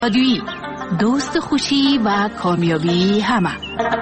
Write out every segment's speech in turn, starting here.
رادیویی، دوست خوشی و کامیابی همه.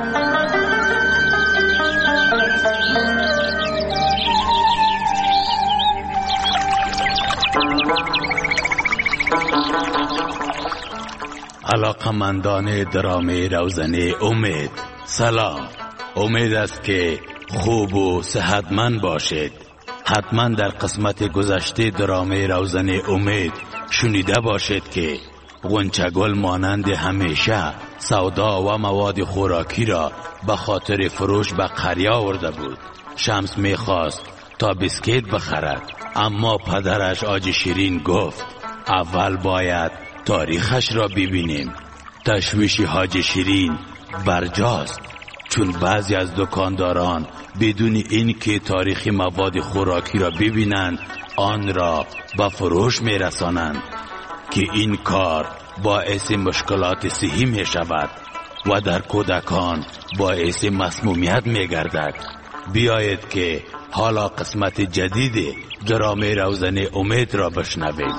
علاقمندان درام روزنه امید، سلام. امید است که خوب و صحتمند باشید. حتما در قسمت گذشته درام روزنه امید شنیده باشید که غنچه‌گل مانند همیشه سودا و مواد خوراکی را به خاطر فروش به قریه آورده بود. شمس میخواست تا بسکیت بخرد، اما پدرش آج شیرین گفت اول باید تاریخش را ببینیم. تشویش حاج شیرین برجاست، چون بعضی از دکانداران بدون اینکه تاریخ مواد خوراکی را ببینند آن را به فروش میرسانند که این کار باعث مشکلات صحی می شود و در کودکان باعث مسمومیت می گردد. بیایید که حالا قسمت جدید درام روزنه امید را بشنوید.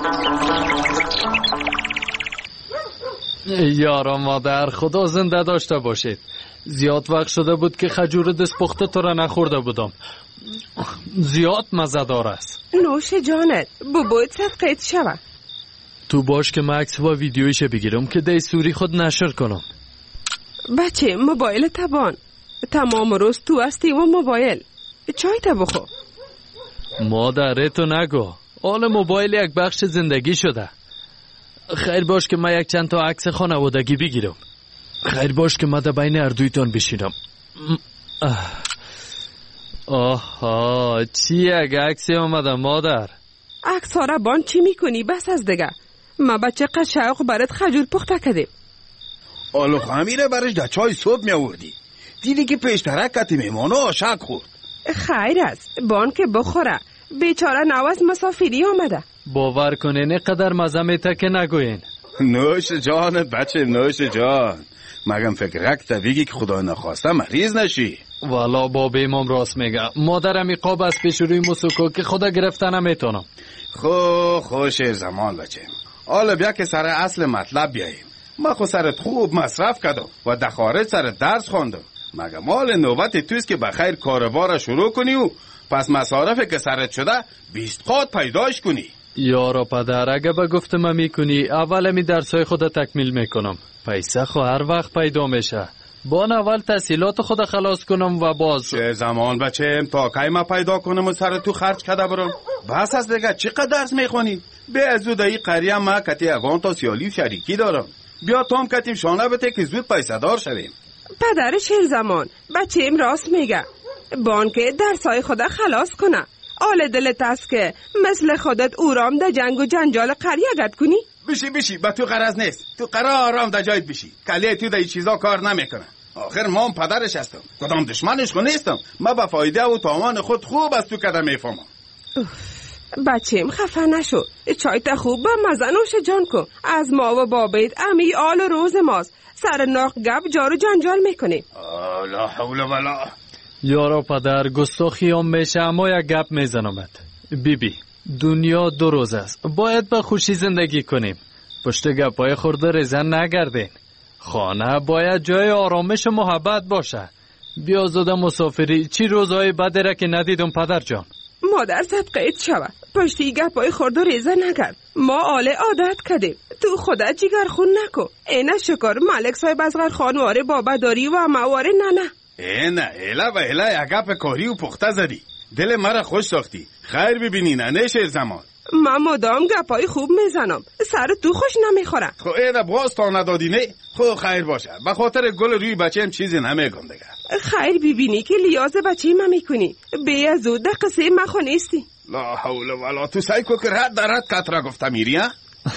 یارا مادر، خدا زنده داشته باشید. زیاد وقت شده بود که خجور دست پخته تو را نخورده بودم. زیاد مزه‌دار است. نوش جانت، بابایت صدقیت شوه. تو باش که من عکس و ویدیویش بگیرم که دی سوری خود نشر کنم. بچه موبایل تبان، تمام روز تو هستی و موبایل. چای تا بخور. مادر تو نگو، حال موبایل یک بخش زندگی شده. خیر باش که من یک چند تا عکس خانوادگی بگیرم. خیر باش که من در بین اردویتان بشینم. آها، چی یک عکسی آمده مادر؟ عکس ها را بان چی میکنی؟ بس از دیگه. ما بچه قشاق برات خجور پخته کردیم. آلو خمیره برش در چای صبح می آوردی. دیدی که پیشترک کتی میمانو آشک خورد. خیر است، بان که بخوره. بیچاره نواز مسافری آمده. باور کنین قدر مزه میته که نگوین. نوش جانت بچه، نوش جان. مگم فکرک تا بگی که خدا نخواسته مریض نشی. والا باب امام راست میگه. مادرم ایقاب از پیش روی مسوکو که خدا گرفته نمیتونم. خوش زمان بچه. حالا بیا که سر اصل مطلب بیاییم. ما خو سرت خوب مصرف کردم و در خارج سرت درس خوندم. مگه مال نوبت توست که بخیر کاروبار شروع کنی و پس مصارف که سرت شده 20 قات پیداش کنی. یارا پدر، اگه به گفتم میکنی اول می درسای خود تکمیل میکنم. پیسه خو هر وقت پیدا میشه. بان اول تحصیلات خود خلاص کنم و باز چه زمان بچه تا کی ما پیدا کنم و سر تو خرج کده برم. بس از دیگه چقدر درس میخونی؟ بیا زود ای قریه ما کتی اگان تا سیالی شریکی دارم. بیا تام کتیم شانه بته که زود پیسه دار شویم. پدر شیر زمان، بچه ام راست میگه. بان که درسای خود خلاص کنه. آل دلت است که مثل خودت اورام در جنگ و جنجال قریه گد کنی؟ بشی به تو غرض نیست. تو قرار آرام در جایت بشی. کلیه تو در این چیزا کار نمیکنه. آخر ما هم پدرش هستم، کدام دشمنش خو نیستم. ما به فایده و تاوان خود خوب از تو کده میفهمم. بچه‌م خفه نشو. چای تا خوب به مزه نوش جان کن. از ما و بابیت امی آل روز ماست. سر ناق گپ جارو جنجال میکنی. لا حول ولا. یارا پدر، گستاخی هم میشه اما یک گپ میزنمت. بیبی، دنیا 2 روز است. باید به خوشی زندگی کنیم. پشت گپای خورده ریزن نگردین. خانه باید جای آرامش و محبت باشه. بیا زوده مسافری. چی روزهای بده را که ندیدم پدر جان. مادر صدقیت شوه. پشتی گپای خورده ریزن نگرد. ما آل عادت کردیم. تو خودت جگر خون نکن. اینه شکر ملک صاحب از غر خانواره بابا داری و مواره نه. نه اله یک گپ کاری و پخته زدی. دل مرا خوش ساختی. خیر ببینی نه شیر زمان. من مدام گپای خوب میزنم. سر تو خوش نمیخوره. خو ایده باز تا ندادی نه. خو خیر باشه. به خاطر گل روی بچه هم چیزی نمیگم دیگه. خیر ببینی که لیاز بچه ما میکنی. بیا زود در قصه مخو نیستی. لا حول ولا. تو سعی کو که رد در رد کتره گفته میری ها؟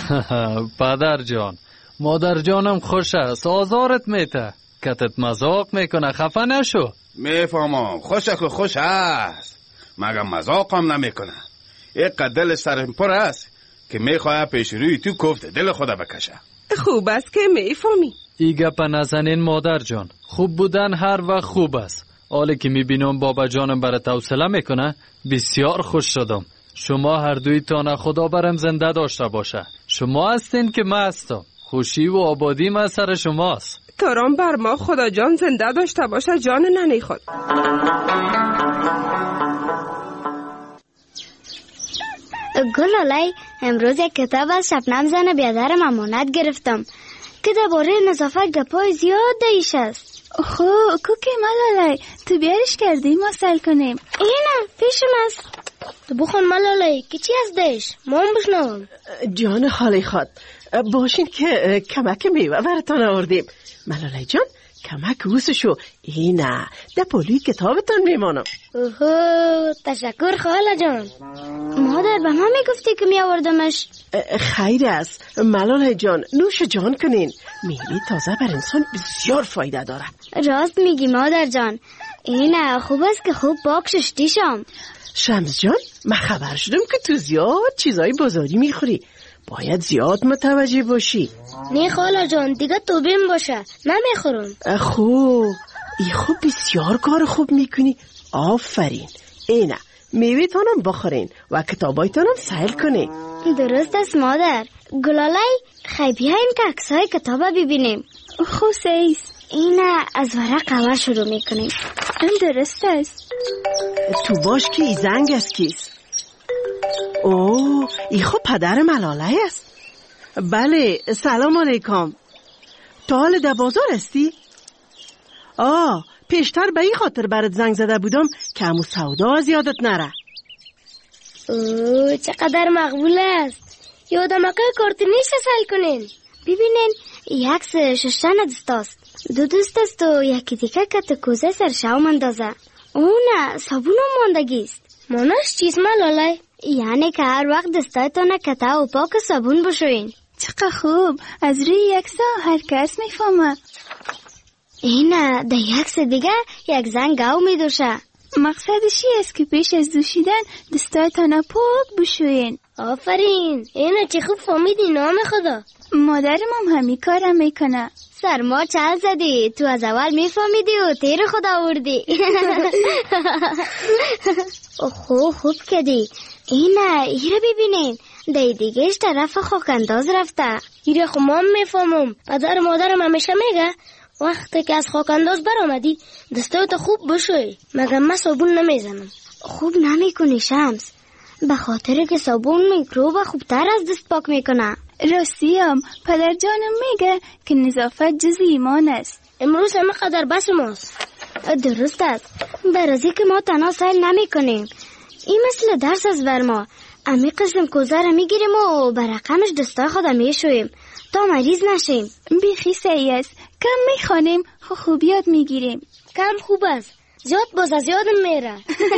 پدر جان، مادر جانم خوش است. آزارت میته. کتت مذاق میکنه، خفه نشو. میفهمم، خوش است. مگم مذاق هم نمیکنه. یک دل سرم پر است که میخواه پیش روی تو کفت دل خدا بکشه. خوب است که میفهمی. ای گپ نزنین مادر جان. خوب بودن هر وقت خوب است. حالی که میبینم بابا جانم برات حوصله میکنه بسیار خوش شدم. شما هر دویتان خدا برم زنده داشته باشه. شما هستین که من هستم. خوشی و آبادی من سر شماست. ترام بر ما خدا جان زنده داشته باشه جان ننی خود. گلالای امروز یک کتاب از شبنم زن بیادرم امانت گرفتم که درباره نظافت گپای زیاد دایش است. خو کوکی ملالای تو بیارش کردی ما سل کنیم. اینم پیشم است. تو بخون ملالای که چی از دایش ما هم بشنوم. جان خالی خود باشین که کمک میوه براتان آوردیم. ملالای جان کمک اوسشو اینه ده پولوی کتابتان میمانم. اوهو تشکر خاله جان. مادر به من میگفتی که میآوردمش. خیر است ملالای جان، نوش جان کنین. میوه تازه بر انسان بسیار فایده داره. راست میگی مادر جان. اینه خوب است که خوب پاک شستی شم. شمس جان من خبر شدم که تو زیاد چیزای بازاری میخوری، باید زیاد متوجه باشی. نه خاله جان دیگه تو بیم باشه نمیخورم. خوب ای خوب بسیار کار خوب میکنی. آفرین. اینه میوه تانم بخورین و کتابای تانم سیل کنین. درست است مادر. گلالای خیلی بیاین که عکسای کتابا ببینیم. خوسیست اینه از ورق اول شروع میکنیم. درست است. تو باش که ای زنگ است کیست؟ اوه ای خب پدر ملاله است. بله سلام علیکم. تا حال در بازار هستی؟ پیشتر به این خاطر برات زنگ زده بودم که همو سودا از یادت نره. اوه چقدر مقبول است. یادم اکه کارتونیش سل کنین. ببینین یک ششن دست است. دو دوست است و یکی دیگه که تو کوزه سرشاو مندازه. نه صابون ماندگیست. ماناش چیز ملالای؟ یعنی که هر وقت دستایتان کته و پاک صابون بشوین. چقدر خوب. از روی یک سا هر کس میفهمه. اینه ده یک سا دیگه یک زن گاو میدوشه. مقصدشی است که پیش از دوشیدن دستایتان پاک بشوین. آفرین. اینه چه خوب فهمیدی نام خدا. مادرم هم همین کارم میکنه. سرما چل زدی تو از اول میفهمیدی و تیر خدا آوردی. خوب کدی. اینه ایره ببینین دی دیگهش طرف خاک انداز رفته. ایره خو ما میفهمم. پدر مادرم همیشه میگه وقتی که از خاک انداز برآمدی دستایت خوب بشوی. مگه من صابون نمیزنم. خوب نمیکنی شمس، به خاطر که صابون میکروب خوبتر از دست پاک میکنه. راستیم پدر جانم میگه که نظافت جز ایمان است. امروز همه قدر بس ماست. درست است. برازی که ما تنها سیل نمی کنیم. این مثل درس است بر ما. امی قسم کوزه را میگیریم و برقمش دستای خود میشویم تا مریض نشیم. بیخی سعی است. کم میخوانیم خوب یاد میگیریم. کم خوب است. زیاد باز از یادم میره.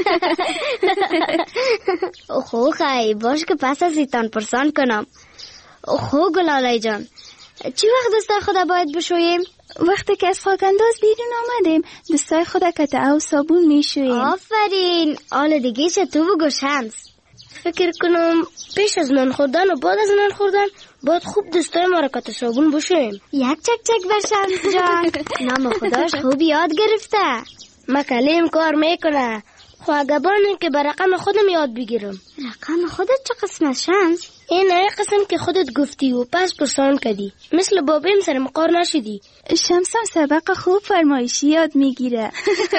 خیلی باش که پس از ایتان پرسان کنم. گلالای جان چی وقت دستای خدا باید بشویم؟ وقتی که از خاک انداز بیرون آمدیم دستای خدا کته و صابون میشویم. آفرین. آل دیگه چه تو بگو شمس. فکر کنم پیش از نان خوردن و بعد از نان خوردن باید خوب دستای ما را کته صابون بشویم. یک چک بر شمس جان. نام خداش خوب یاد گرفته. مکلیم کار میکنه. خواهگبانه که به رقم خودم یاد بگیرم. رقم خودت چه قسم از شمس؟ این قسم که خودت گفتی و پس پرسان کردی. مثل بابیم سر مقار نشدی. شمسم سبق خوب فرمایشی یاد میگیره.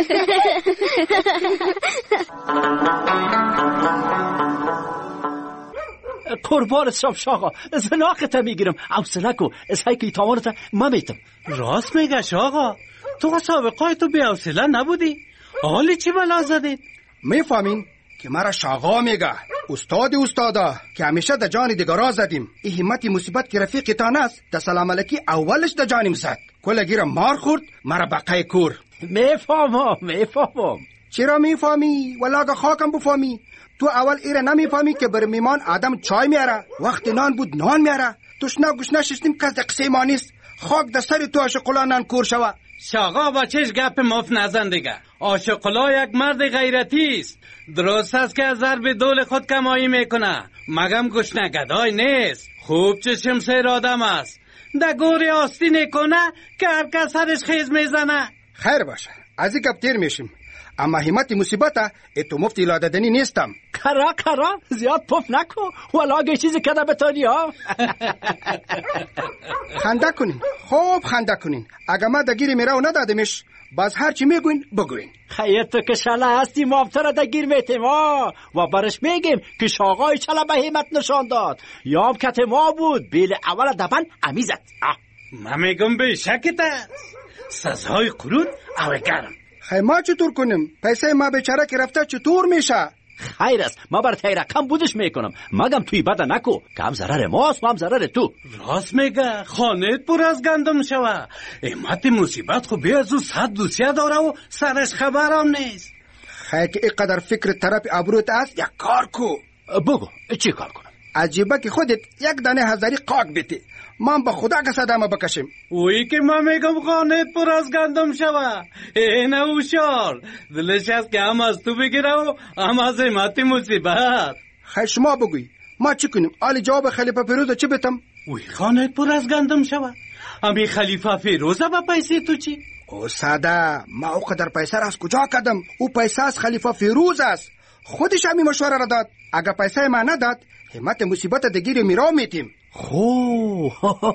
قربان شاقا زناقت میگیرم. حوصله کو از هیکی تاوانت ممیتم. راست میگه آقا، تو سابقای تو بی حوصله نبودی؟ حالی چی بلا زدید؟ میفهمین که مرا شاقا میگه. استادا که همیشه در جان دیگرا زدیم. این همت مصیبت که رفیق تان است در سلام علیکی اولش در جانیم زد. کلگیر مار خورد مرا بقای کور. میفهمم. چرا میفهمی؟ ولی خاکم بفهمی. تو اول ایره نمیفهمی که بر میمان آدم چای میاره، وقت نان بود نان میاره. تشنه گشنه شستیم که قصه ما نیست. خاک در سر تو عاشقلا نان کور شوه. شاقا با چش گپ مفت نزن دیگه. عاشقلا یک مرد غیرتی است. درست است که از ضرب دول خود کمایی میکنه، مگم گشنه گدای نیست. خوب چشم سیر آدم است. در گوری آستین کنه که هر کس سرش خیز میزنه. خیر باشه، از این گپ تیر میشیم. اما همت مصیبت تو مفتی لاددنی نیستم. کرا زیاد پف نکو ولی چیزی کده بتانی ها. خنده کنین، خوب خنده کنین. اگه ما دگیر میراو ندادمش باز هر چی میگوین بگوین. خیر تو که شله هستی ما هم تو را دگیر میتیم ها و برش میگیم که شاقای چلا به همت نشان داد یا هم کت ما بود بیل اول دبن امیزد. من میگم به شکت است سزهای قرون اوه گرم. خیر ما چطور کنیم؟ پیسه ما بیچاره که رفته چطور میشه؟ خیر است ما بر تای رقم بودش میکنم مگم توی بده نکو که هم ضرر ماست و هم ضرر تو. راست میگه خانه پر از گندم شوه. امت مصیبت خو بیازو 100 دوسیه داره و سرش خبرم نیست. خیر که اینقدر فکر طرف ابروت است یک کار کو. بگو چی کار کنم؟ عجیبه که خودت یک دانه هزاری قاق بیتی من با خدا که صدامه بکشیم. اوی که من میگم خانه پر از گندم شوه. اینه اوشار دلش هست که هم از تو بگیره و هم از امت مصیبت. خیر شما بگوی ما چی کنیم؟ آلی جواب خلیفه فیروز چی بتم؟ اوی خانه پر از گندم شوه. امی خلیفه فیروزه با پیسه تو چی؟ او ساده ما او قدر پیسه را از کجا کدم؟ او پیسه از خلیفه فیروز است. خودش همی مشوره را داد. اگه پیسه ما نداد همت مصیبت دگیر میراو میتیم. خو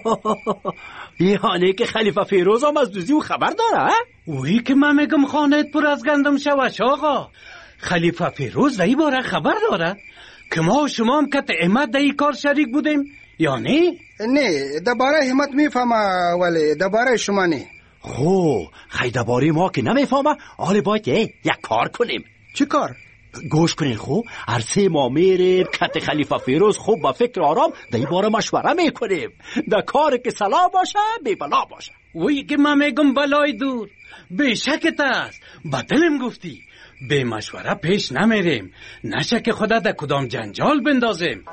یعنی که خلیفه فیروز هم از دوزی و خبر داره؟ اوی که من میگم خانه پر از گندم شوه آقا. خلیفه فیروز در این باره خبر داره که ما و شما هم که امت در این کار شریک بودیم یا نه؟ نه درباره همت میفهمه ولی درباره شما نه. خو خیلی درباره ما که نمیفهمه آره باید یک کار کنیم. چی کار؟ گوش کنین خو عرصه ما میریم کت خلیفه فیروز خوب با فکر آرام در این باره مشوره میکنیم در کار که سلا باشه بی بلا باشه. وی که من میگم بلای دور به شکت است با دلم گفتی به مشوره پیش نمیریم نشه که خدا در کدام جنجال بندازیم.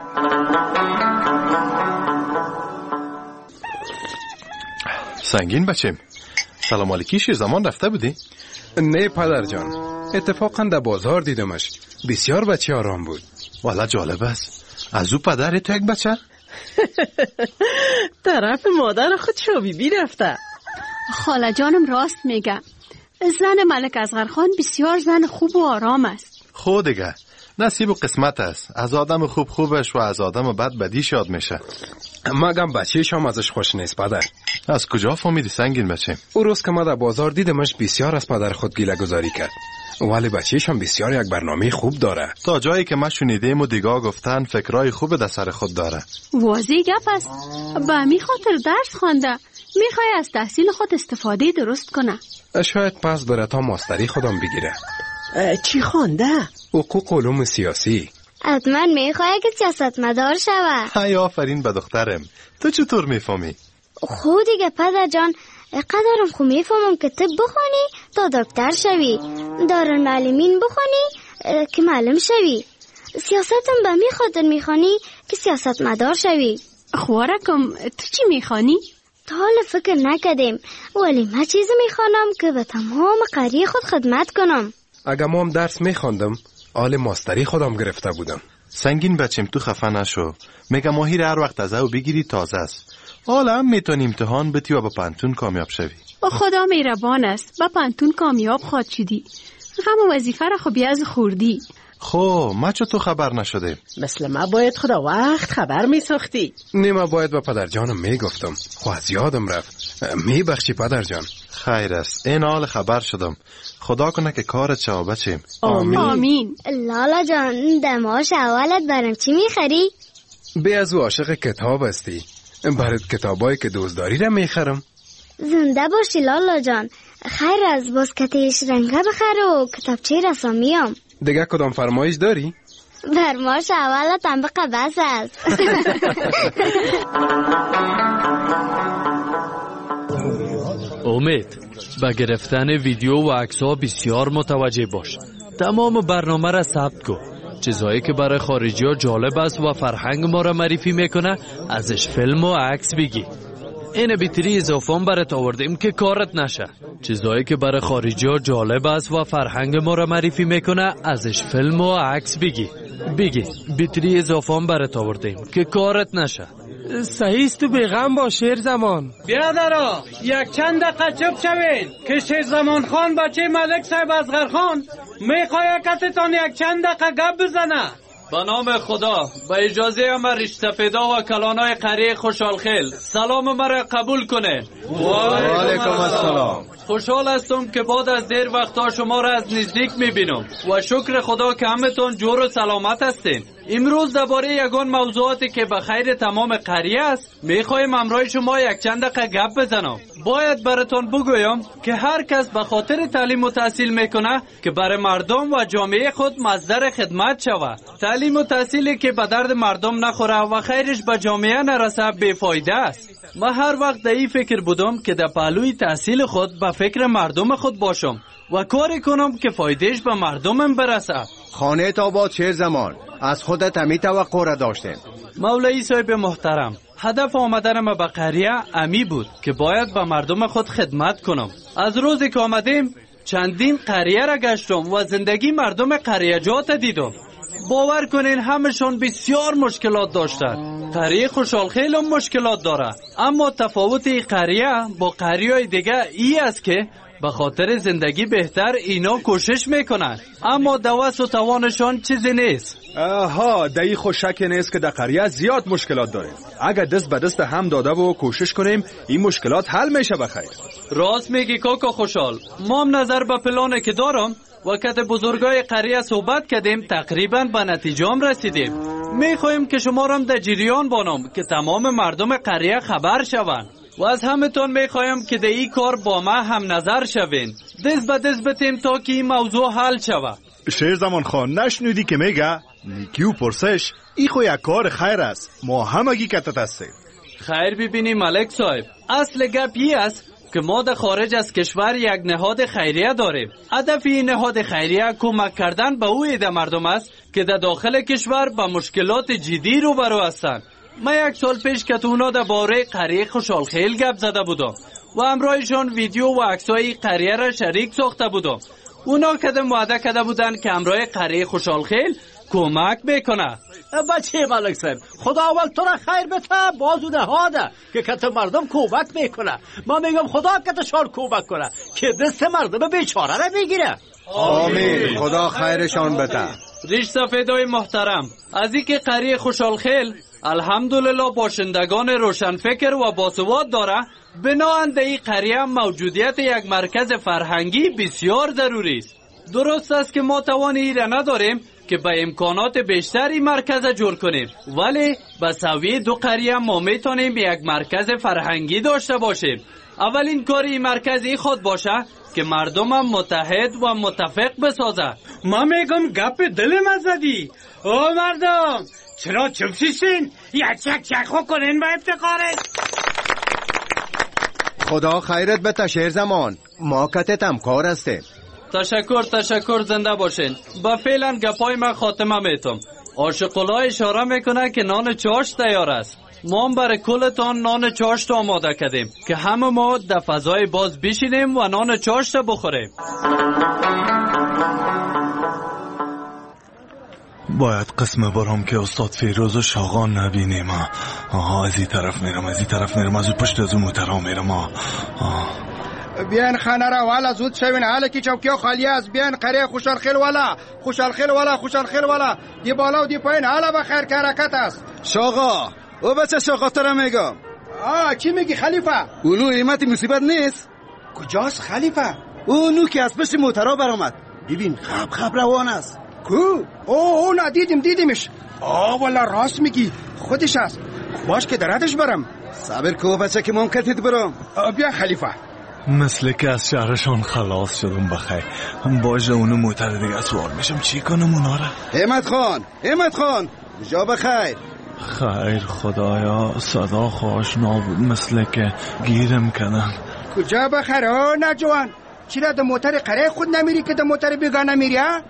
سنگین بچیم سلام علیکی شیر زمان رفته بودی؟ نه پدر جان اتفاقا در بازار دیدمش بسیار بچه آرام بود. والا جالب است. از او پدر تو یک بچه؟ طرف مادر خود شو بی رفته. خاله جانم راست میگه زن ملک اصغرخان بسیار زن خوب و آرام است. خود دیگه نصیب و قسمت است. از آدم خوبش و از آدم بد بدیش یاد میشه. مگم بچهش هم ازش خوش نیست پدر. از کجا فهمیدی سنگین بچه؟ او روز که ما در بازار دیدمش بسیار از پدر خود گیله گذاری کرد ولی بچهش هم بسیار یک برنامه خوب داره. تا جایی که ما شنیدیم و دیگاه گفتن فکرای خوب در سر خود داره. واضح گپ است. به می خاطر درس خوانده میخوای از تحصیل خود استفاده درست کنه. شاید پس بره تا ماستری خودم بگیره. چی خوانده؟ حقوق علوم سیاسی. حتما میخواه که سیاستمدار شوه. های آفرین به دخترم. تو چطور میفهمی؟ خود دیگه پدر جان قدرم خو میفهمم که طب بخونی تا دکتر شوی دارالمعلمین بخونی که معلم شوی سیاستم به می خاطر میخوانی که سیاستمدار شوی. خوارکم تو چی میخوانی؟ تا حالا فکر نکردیم ولی من چیزی میخوانم که به تمام قریه خود خدمت کنم. اگه ما هم درس میخواندم آل ماستری خودم گرفته بودم. سنگین بچیم تو خفه نشو. میگم ماهی هر وقت از او بگیری تازه است. حالا هم میتونی امتحان بتی و با پانتون کامیاب شوی. با خدا مهربان است با پانتون کامیاب خواهد شدی. غم وظیفه را خب از خوردی. خب ما چطور خبر نشده؟ مثل ما باید خدا وقت خبر میساختی. نه ما باید با پدر جانم میگفتم خو از یادم رفت. میبخشی پدر جان؟ خیر است این حال خبر شدم. خدا کنه که کارت شو بچیم. آمین. لالا جان دماش اولت برام چی میخری؟ به از او عاشق کتاب هستی. برات کتابایی که دوستداری را میخرم. زنده باشی لالا جان. خیر از باسکتش رنگه بخر و کتابچه رسامیام. دیگه کدام فرمایش داری؟ فرمایش اولت هم به قبض است. امید با گرفتن ویدیو و عکس‌ها بسیار متوجه باش. تمام برنامه را ثبت کن. چیزایی که برای خارجی‌ها جالب است و فرهنگ ما را معرفی میکنه ازش فیلم و عکس بگی. این بیتری اضافه برات آوردیم که کارت نشه. چیزایی که برای خارجی‌ها جالب است و فرهنگ ما را معرفی میکنه ازش فیلم و عکس بگی. بیتری اضافه برات آوردیم که کارت نشه. صحیح است، تو بیغم با شیر زمان. بیادرها یک چند دقیقه چپ شوید که شیر زمان خان بچه ملک صاحب اصغر خان میخواه کتتان یک چند دقیقه گپ بزنه. به نام خدا به اجازه ما رشته پیدا و کلانای قریه خوشحالخیل سلام مرا قبول کنه. و علیکم السلام. خوشحال هستم که بعد از دیر وقتا شما را از نزدیک میبینم و شکر خدا که همتون جور و سلامت هستین. امروز درباره یگان موضوعاتی که به خیر تمام قریه است میخوایم همراه شما یک چند دقیقه گپ بزنم. باید براتون بگویم که هر کس به خاطر تعلیم و تحصیل میکنه که برای مردم و جامعه خود مصدر خدمت شود. تعلیم و تحصیلی که به درد مردم نخوره و خیرش به جامعه نرسه بیفایده است. من هر وقت در این فکر بودم که در پهلوی تحصیل خود به فکر مردم خود باشم و کاری کنم که فایدهش به مردمم برسه. خانه آباد شیر زمان، از خودت همی توقع را داشتیم. مولوی صاحب محترم، هدف آمدن ما به قریه امی بود که باید به مردم خود خدمت کنم. از روزی که آمدیم چندین قریه را گشتم و زندگی مردم قریه جات دیدم. باور کنین همشون بسیار مشکلات داشتن. قریه خوشحالخیل هم مشکلات داره، اما تفاوت این قریه با قریه دیگه ای است که به خاطر زندگی بهتر اینا کوشش میکنن، اما دوست و توانشان چیزی نیست. آها، دایی خوشک نیست که در قریه زیاد مشکلات داریم. اگر دست به دست هم داده و کوشش کنیم این مشکلات حل میشه بخیر. راست میگی کاکا خوشحال. ما هم نظر به پلانه که دارم وقت بزرگای قریه صحبت کردیم تقریبا به نتیجه هم رسیدیم. میخوایم که شما را در جریان بانم که تمام مردم قریه خبر شوند و از همتون میخوایم که در این کار با ما هم نظر شوین. دست به دست بتیم تا که این موضوع حل شود. شیر زمان خان نشنودی که میگه نیکی و پرسش ای خو یک کار خیر است، ما همگی کتت هستیم. خیر ببینی ملک صاحب، اصل گپ این است که ما در خارج از کشور یک نهاد خیریه داریم. هدف این نهاد خیریه کمک کردن به او عده مردم است که در داخل کشور با مشکلات جدی روبرو هستند. من یک سال پیش که اونا در باره قریه خوشحالخیل گپ زده بودم و همراهشان ویدیو و عکسای قریه را شریک ساخته بودم. اونا کدام وعده کرده بودن که همراه قریه خوشحالخیل کمک میکنه. بچه ملک صاحب، خدا اول تو را خیر بده، بازو نهاده که کت مردم کمک میکنه. من میگم خدا کتشان کمک کنه که دست مردم بیچاره را بگیره. آمین، خدا خیرشان بده. ریش سفیدای محترم، از این که قریه خوشحالخیل الحمدلله باشندگان روشنفکر و باسواد داره، بناهند این قریه موجودیت یک مرکز فرهنگی بسیار ضروری است. درست است که ما توانی را نداریم که به امکانات بیشتری مرکز جور کنیم، ولی به سوی دو قریه ما میتونیم یک مرکز فرهنگی داشته باشیم. اولین کاری مرکزی خود باشه که مردم هم متحد و متفق بسازه. ما میگم گپ دلم زدی. او مردم چرا چپ شیشین؟ یک چک خو کنین با افتخارش. خدا خیرت بده شیر زمان، ما کتت هم کار هستیم. تشکر زنده باشین. با فعلا گپای من خاتمه میتم. عاشق‌الله اشاره میکنه که نان چاشت تیار است. ما هم برای کلتان نان چاشت آماده کردیم که همه ما در فضای باز بشینیم و نان چاشت بخوریم. باید قسم برام که استاد فیروز و شاغان نبینیم. از این طرف میرم از اون پشت از اون موترها میرم. بیان خانه را والا زود شوین، حالا که چوکیو خالی است. بیان قریه خوشحالخیل والا دی بالا و دی پایین حالا به خیر که حرکت است. شاغا، او بچه شاغا تو را میگم. چی میگی خلیفه؟ اونو ایمت مصیبت نیست؟ کجاست خلیفه؟ اونو که از پشت موترها برآمد، ببین خب روان است. کو؟ او نه دیدیمش. والا راست میگی، خودش است. باش که دراتش برم. صبر کو بچه که ممکنت برم. بیا خلیفه. مثل که از شهرشان خلاص شدم بخیر. باشه اونو موتر دیگه سوار میشم چی کنم اونا را؟ همت خان جا بخیر. خیر خدایا، صدا خوشنا بود، مثل که گیرم کنم. کجا بخیر نجوان؟ چرا در موتر قریه خود نمیری که در موتر بیگانه میری ها؟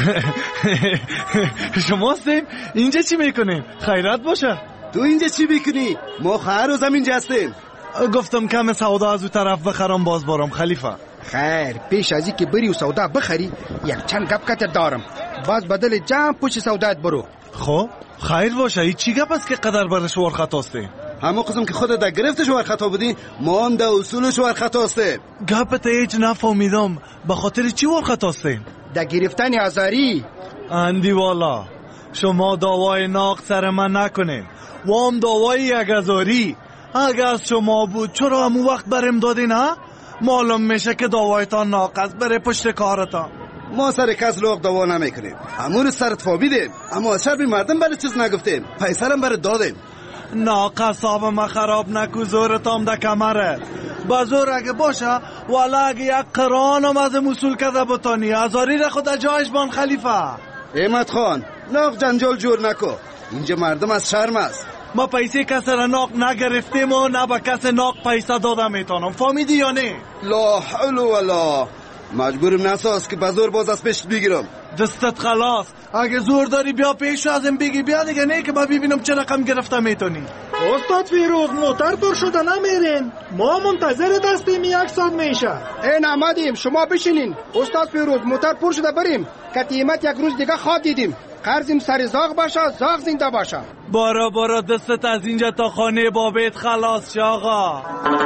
شما هستیم؟ اینجا چی میکنیم؟ خیرات باشه. تو اینجا چی میکنی؟ ما خیر و زمین جستیم. گفتم کم سودا از او طرف بخرم باز بارم خلیفه. خیر، پیش ازی که بری و سودا بخری یک چند گپ کت دارم. باز بدل جمع پوش سودات برو. خب خیر باشه. ای چی گپ است که قدر برش ورخط هستی؟ همون قسم که خودت در گرفتش ور خطا بودی ما هم در اصولش ور خطا هستیم. گپت هیچ نفهمیدم، به خاطر چی ور خطا هستیم؟ در گرفتن آزاری. اندی والا شما دعوای ناق سر من نکنین و هم دعوای یک هزاری. اگه از شما بود چرا همون وقت برم دادین ها؟ معلوم میشه که دعوایتان ناقص بره پشت کارتان. ما سر کس لوق دعوا نمیکنیم، همون سرت فابیدیم، اما از شربی مردم برای چیز نگفتیم، پیسرم برای دادیم. ناقص ما خراب نکو، زورتام در کمره. بزرگ اگه باشه والا اگه یک قرانم از مسئول کده بتانی هزاری را خود جایش بان خلیفه. احمد خان ناق جنجال جور نکو، اینجا مردم از شرم است. ما پیسه کس را ناق نگرفتیم و نه به کس ناق پیسه داده میتونم، فهمیدی یا نه؟ لا حول ولا مجبورم نساز که بزرگ باز از پیش بگیرم. دستت خلاص، اگه زور داری بیا پیش ازم بگی، بیا دیگه، نه که ما ببینم چه رقم گرفته میتونی. استاد فیروز موتر پر شده نمیرین، ما منتظر دستیم 1 ساعت میشه. این آمدیم، شما بشینین. استاد فیروز موتر پر شده بریم، قطعیمت 1 روز دیگه خواب دیدیم. قرضیم سر زاغ باشه، زاغ زنده باشه. بارا دستت از اینجا تا خانه بابت خلاص شه آقا.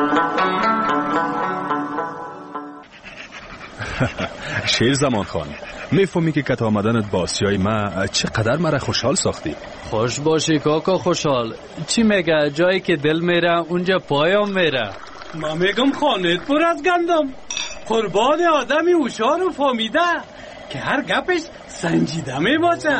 شیر زمان خان، میفهمی که کت آمدنت با آسیای ما چقدر مرا خوشحال ساختی؟ خوش باشی کاکا خوشحال. چی میگه؟ جایی که دل میره اونجا پایم میره. ما میگم خانت پر از گندم، قربان آدمی هوشیار و فهمیده که هر گپش سنجیده میباشه.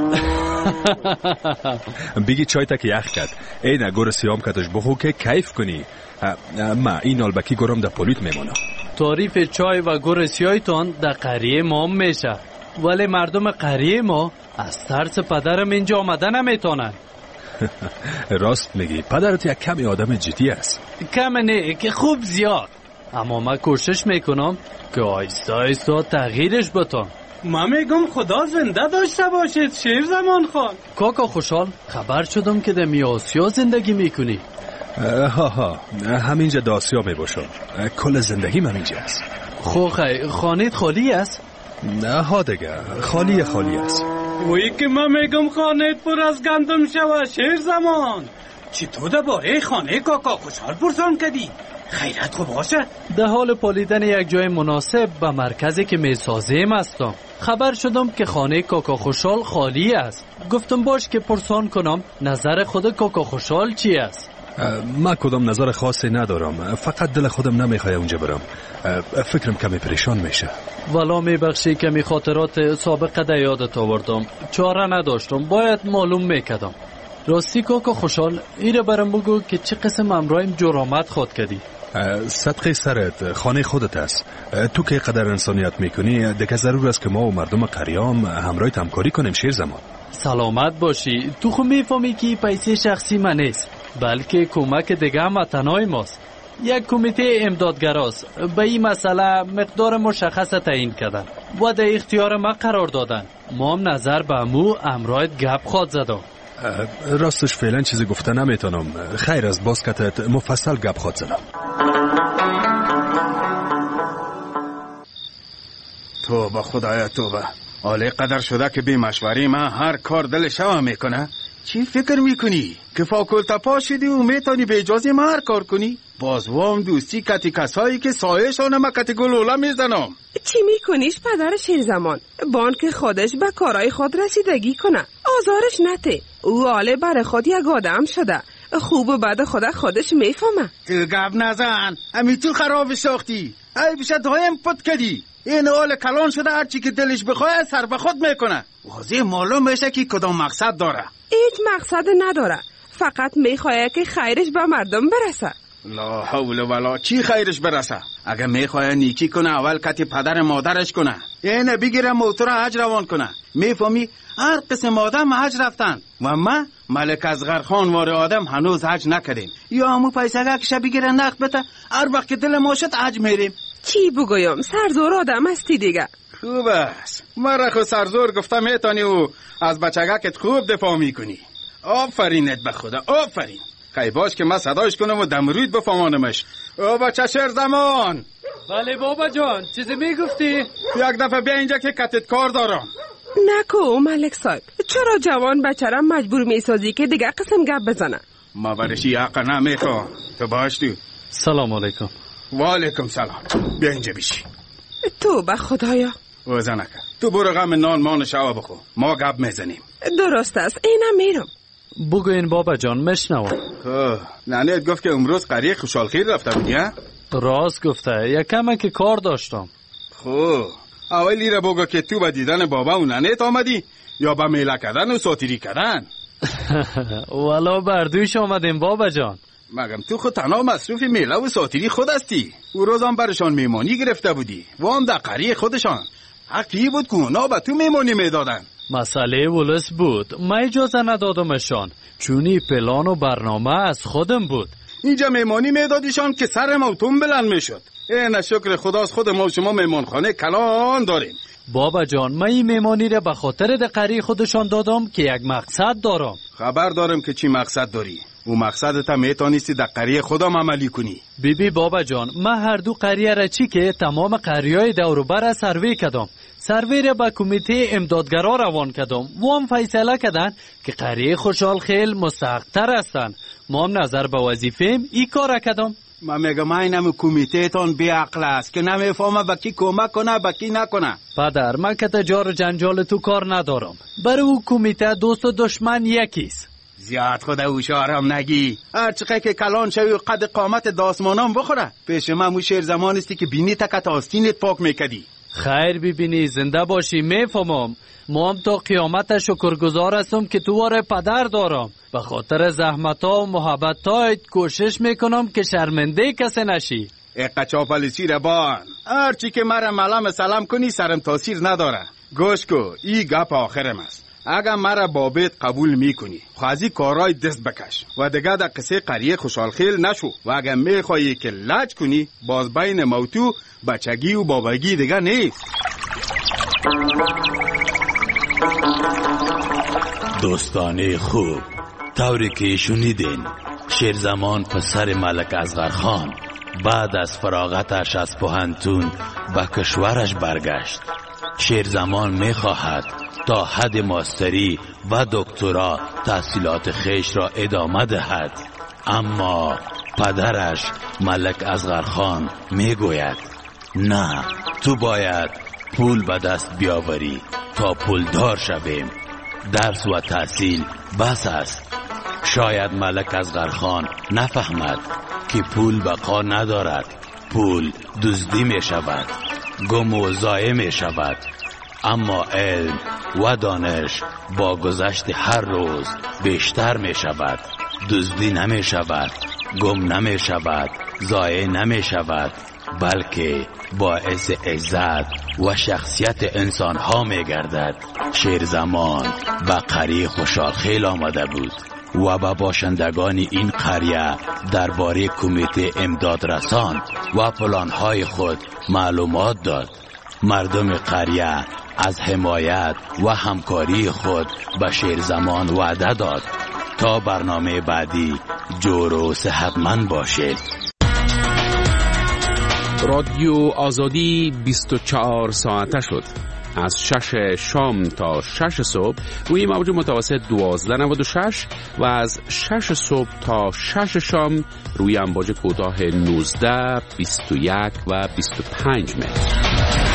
بگی چای تا که یخ کد، این گور سیام کتش بخو که کیف کنی. ما این آلبکی گرم در پولیت میمونه. تعریف چای و گور سیایتان در قریه ما میشه، ولی مردم قریه ما از ترس پدرم اینجا آمده نمیتونن. راست میگی، پدرت یک کمی آدم جدی است. کم نه که خوب زیاد، اما من کوشش میکنم که آیسته آیسته تغییرش بتم. من میگم خدا زنده داشته باشید شیر زمان خان. کاکا خوشحال، خبر شدم که در آسیا زندگی میکنی. ها همینجا در آسیا میباشم، کل زندگی من اینجا است. خوخه خانت خالی است؟ نه ها دیگه، خالی است. وی که من میگم خانت پر از گندم شوه شیر زمان. چی تو درباره خانه کاکا خوشحال پرسان کردی؟ خیرت خوب باشه؟ در حال پالیدن یک جای مناسب به مرکزی که میسازیم هستم. خبر شدم که خانه کاکا خوشحال خالی است. گفتم باش که پرسان کنم نظر خود کاکا خوشحال چی است. من کدام نظر خاصی ندارم، فقط دل خودم نمیخواد اونجا برم. فکرم کمی پریشان میشه. والا میبخشی کمی خاطرات سابقه در یادت آوردم، چاره نداشتم، باید معلوم میکردم. راستی کاکا خوشحال، ایره برام بگو که چه قسم امرایم جرامت خود کردی؟ صدقه سرت، خانه خودت است. تو که قدر انسانیت میکنی دیگه ضرور است که ما و مردم قریام همراهت همکاری کنیم شیر زمان. سلامت باشی. تو خو میفهمی که پیسه شخصی من نیست، بلکه کمک دیگه هم تنهای ماست. یک کمیته امدادگراست، به این مسئله مقدار مشخص تعیین کردن و در اختیار ما قرار دادن. ما هم نظر به امو امرایت گپ خواد زدم. راستش فعلا چیزی گفته نمیتونم، خیر از باسکتت مفصل گپ خواد زدم. توبه خدایا توبه، آله قدر شده که بی مشوری من هر کار دلش میکنه. چی فکر میکنی؟ که فاکولتا پا شدی و میتونی به اجازه من هر کار کنی؟ باز وام دوستی کتی کسایی که سایشانه ما کتی گلوله میزنم. چی میکنیش پدر شیر زمان؟ بانک خودش به کارای خود رسیدگی کنه، آزارش نته. او آله بر خود یک آدم شده، خوب و بد خودش میفهمه. تو گب نزن، امی تو خراب ساختی. ای بشه دایم پت کدی. این آل کلان شده هرچی که دلش بخواه سر به خود میکنه. واضح معلوم میشه که کدام مقصد داره. هیچ مقصد نداره، فقط میخواه که خیرش به مردم برسه. لا حول ولا، چی خیرش برسه؟ اگه میخواه نیکی کنه اول کتی پدر مادرش کنه، اینه بگیره موتور حج روان کنه. میفهمی؟ هر قسم آدم حج رفتن و ما ملک اصغر خان وار آدم هنوز حج نکردیم. یا همو پیسه که بگیره نقد بده، هر وقت که دل ما شد حج میریم. چی بگویم؟ سرزور آدم هستی دیگه. خوب است، مرا خود سرزور گفته میتونی و از بچگکت خوب دفاع میکنی. آفرینت به خدا، آفرین. خیلی باش که من صدایش کنم و دمروید بفهمانمش. او بچه شیر زمان. بله بابا جان، چیزی میگفتی؟ یک دفعه بیا اینجا که کتت کار دارم. نکو ملک صاحب، چرا جوان بچه را مجبور میسازی که دیگه قسم گپ بزنه؟ ما برشی حق نمیخوام. تو باش تو. سلام علیکم. و علیکم سلام. بیا اینجا بیشی. تو به خدایا وزن نکن. تو برو غم نان مان شوا بخو. ما گپ میزنیم. درست است. اینم میرم. بگوین بابا جان مشنوم. ننیت گفت که امروز قریه خوشحال خیر رفته بودی ها؟ راست گفته. یکم که کار داشتم. اولی را بگو که تو به دیدن بابا و ننیت آمدی یا به میله کردن و ساتیری کردن؟ والا بردویش آمدیم بابا جان. مگم تو خود تنها مصروف میله و ساتیری خود هستی؟ او روز هم برشان میمانی گرفته بودی و هم در قریه خودشان. حقی بود که اونا به تو میمانی میدادن. مسئله ولس بود. من اجازه ندادمشان چونی پلان و برنامه از خودم بود. اینجا میمانی میدادیشان که سر موتون بلند میشد. نه شکر خداست خود ما و شما میمانخانه کلان داریم. بابا جان من این میمانی را به خاطر در قریه خودشان دادم که یک مقصد دارم. خبر دارم که چی مقصد داری. او مقصدت هم میتونستی در قریه خودم عملی کنی. بیبی بابا جان من هر دو قریه را چی که تمام قریه‌های دور و بر سروی کردم. سروی را به کمیته امدادگرا روان کردم و هم فیصله کردن که قریه خوشحال خیل مستحق‌تر هستند. ما هم نظر به وظیفه‌ام این کار کردم. من میگم اینم کمیته تون بی عقل است که نمیفهمه به کی کمک کنه به کی نکنه. پدر من که تجار جنجال تو کار ندارم. برای او کمیته دوست و دشمن یکیست. زیاد خود هوشیارم نگی. هر چقدر که کلان شوی و قد قامت داسمانم بخوره. پیش من مو شیر زمان استی که بینی تکت آستینت پاک میکدی. خیر ببینی زنده باشی میفهمم. ما هم تا قیامت شکرگزار هستم که تو واره پدر دارم. به خاطر زحمت‌ها و محبت‌هایت کوشش میکنم که شرمنده کسی نشی. قچاپلیسی ربان. هرچی که مرا ملام سلام کنی سرم تاثیر نداره. گوش کو ای گپ آخرم است. اگر مرا بابت قبول میکنی خوازی کارای دست بکش و دیگه در قصه قریه خوشحال خیل نشو و اگر میخوایی که لج کنی باز بین موتو بچگی و بابگی دیگه نیست. دوستانه خوب، طوری که شنیدین شیرزمان پسر ملک اصغر خان بعد از فراغتش از پوهنتون به کشورش برگشت. شیرزمان میخواهد تا حد ماستری و دکترا تحصیلات خیش را ادامه دهد، اما پدرش ملک اصغر خان میگوید نه، تو باید پول به دست بیاوری تا پولدار شویم. درس و تحصیل بس است. شاید ملک اصغر خان نفهمد که پول بقا ندارد. پول دزدی می شود، گم و ضایع می شود، اما علم و دانش با گذشت هر روز بیشتر می شود. دزدی نمی شود، گم نمی شود، ضایع نمی شود، بلکه باعث عزت و شخصیت انسان ها می گردد. شیرزمان به قریه خوشحال خیل آمده بود و به باشندگان این قریه درباره کمیته امداد رسان و پلانهای خود معلومات داد. مردم قریه از حمایت و همکاری خود به شیرزمان وعده داد تا برنامه بعدی جور و صحتمند باشد. رادیو آزادی 24 ساعته شد. از 6 شام تا 6 صبح روی موج متوسط 1296 و از 6 صبح تا 6 شام روی امواج کوتاه 19، 21 و 25 متر.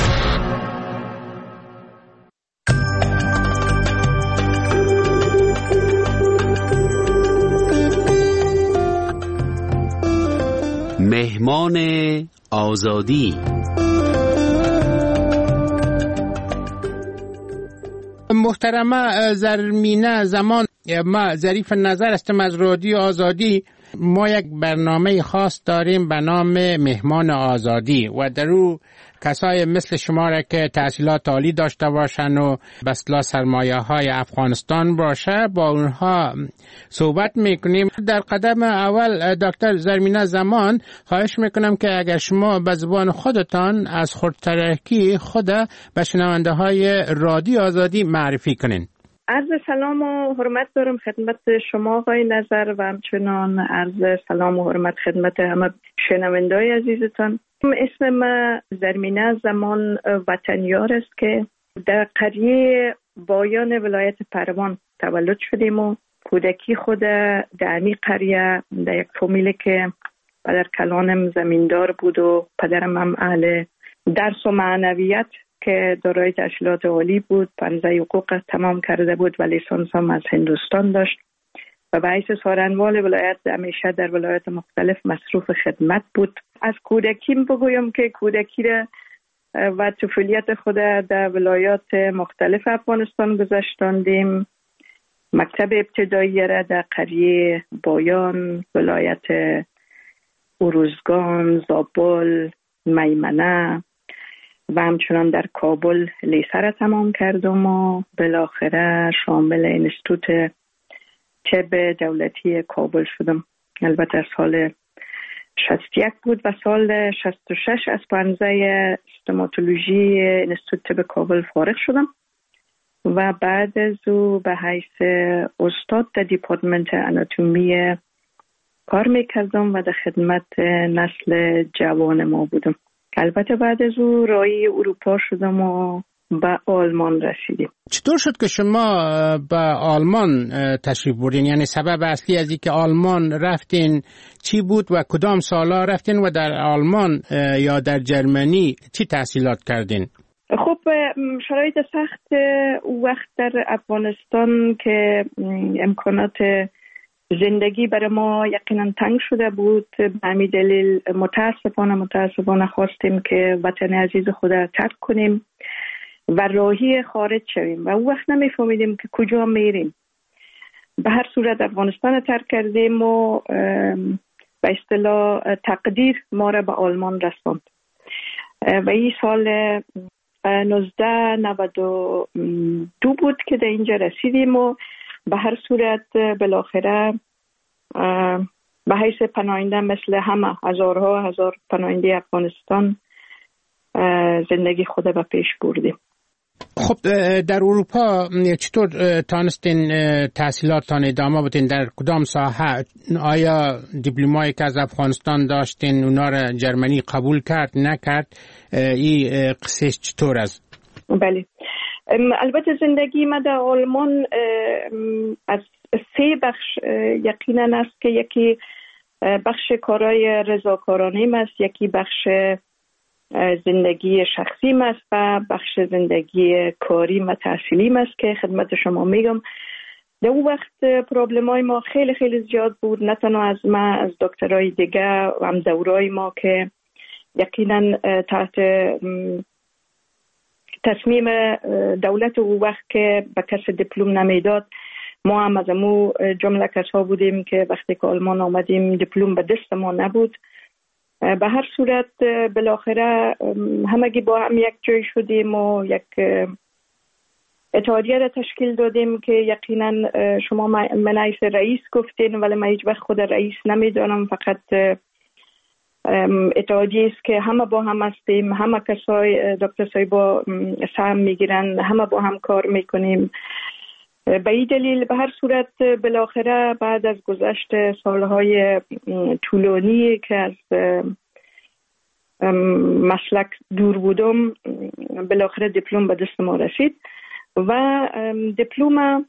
مهمان آزادی. محترمه زرمینه زمان، ما ظریف نظر هستم از رادیو آزادی. ما یک برنامه خاص داریم به نام مهمان آزادی و در او کسای مثل شما را که تحصیلات عالی داشته باشن و به اصطلاح سرمایه های افغانستان باشه با اونها صحبت میکنیم. در قدم اول دکتر زرمینه زمان خواهش میکنم که اگر شما به زبان خودتان از خودترکی خود به شنونده های رادیو آزادی معرفی کنین. عرض سلام و حرمت دارم خدمت شما آقای نظر و همچنان عرض سلام و حرمت خدمت همه شنونده‌های عزیزتان. اسم من زرمینه زمان وطنیار است که در قریه بایان ولایت پروان تولد شدیم و کودکی خود در امی قریه در یک فامیلی که پدر کلانم زمیندار بود و پدرم هم اهل درس و معنویت که دارای تحصیلات عالی بود، 15 حقوق تمام کرده بود و لیسانس هم از هندوستان داشت و به حیث سارنوال ولایت همیشه در ولایت مختلف مصروف خدمت بود. از کودکیم بگویم که کودکی را و طفولیت خود در ولایات مختلف افغانستان گذشتاندیم. مکتب ابتدایی را در قریه بایان، ولایت اروزگان، زابل، میمنه و همچنان در کابل لیسه را تمام کردم و بالاخره شامل انستیتوت طب دولتی کابل شدم. البته سال 61 بود و سال 66 از پانزه استوماتولوژی انستیتوت طب کابل فارغ شدم و بعد از او به حیث استاد در دیپارتمنت آناتومی کار میکردم و در خدمت نسل جوان ما بودم. البته بعد از او راهی اروپا شدم و به آلمان رسیدیم. چطور شد که شما به آلمان تشریف بردین؟ یعنی سبب اصلی از اینکه آلمان رفتین چی بود و کدام سالا رفتین و در آلمان یا در جرمنی چی تحصیلات کردین؟ خب شرایط سخت وقت در افغانستان که امکانات زندگی برای ما یقینا تنگ شده بود، به همین دلیل متاسفانه خواستیم که وطن عزیز خود را ترک کنیم و راهی خارج شویم و او وقت نمیفهمیدیم که کجا میریم. به هر صورت افغانستان را ترک کردیم و به اصطلاح تقدیر ما را به آلمان رساند و این سال 1992 بود که در اینجا رسیدیم و به هر صورت بالاخره به حیث پناهنده مثل همه هزار پناهنده افغانستان زندگی خود به پیش بردیم. خب در اروپا چطور تانستین تحصیلاتتان ادامه بدین؟ در کدام ساحه؟ آیا دیپلمایی که از افغانستان داشتین اونا را جرمنی قبول کرد نکرد؟ این قصه چطور است؟ بله، البته زندگی ما در آلمان از 3 بخش یقینا است که یکی بخش کارهای رضاکارانه است، یکی بخش زندگی شخصی است و بخش زندگی کاری و تحصیلی است که خدمت شما میگم. در اون وقت پروبلمای ما خیلی خیلی زیاد بود، نه تنها از ما، از دکترای دیگه و هم دورای ما که یقینا تحت تصمیم دولت اون وقت که به کس دیپلم نمیداد، ما هم از امو جمله کسا بودیم که وقتی که آلمان آمدیم دیپلم به دست ما نبود. به هر صورت بالاخره همگی با هم یک جای شدیم و یک اتحادیه را تشکیل دادیم که یقینا شما من رئیس گفتین ولی من هیچ وقت خود رئیس نمیدانم، فقط اتحادیه است که همه با هم هستیم، همه کسای دکتر صاحبا سهم میگیرن، همه با هم کار میکنیم. به این دلیل به هر صورت بالاخره بعد از گذشت سالهای طولانی که از مسلک دور بودم، بالاخره دیپلم به دست ما رسید و دیپلم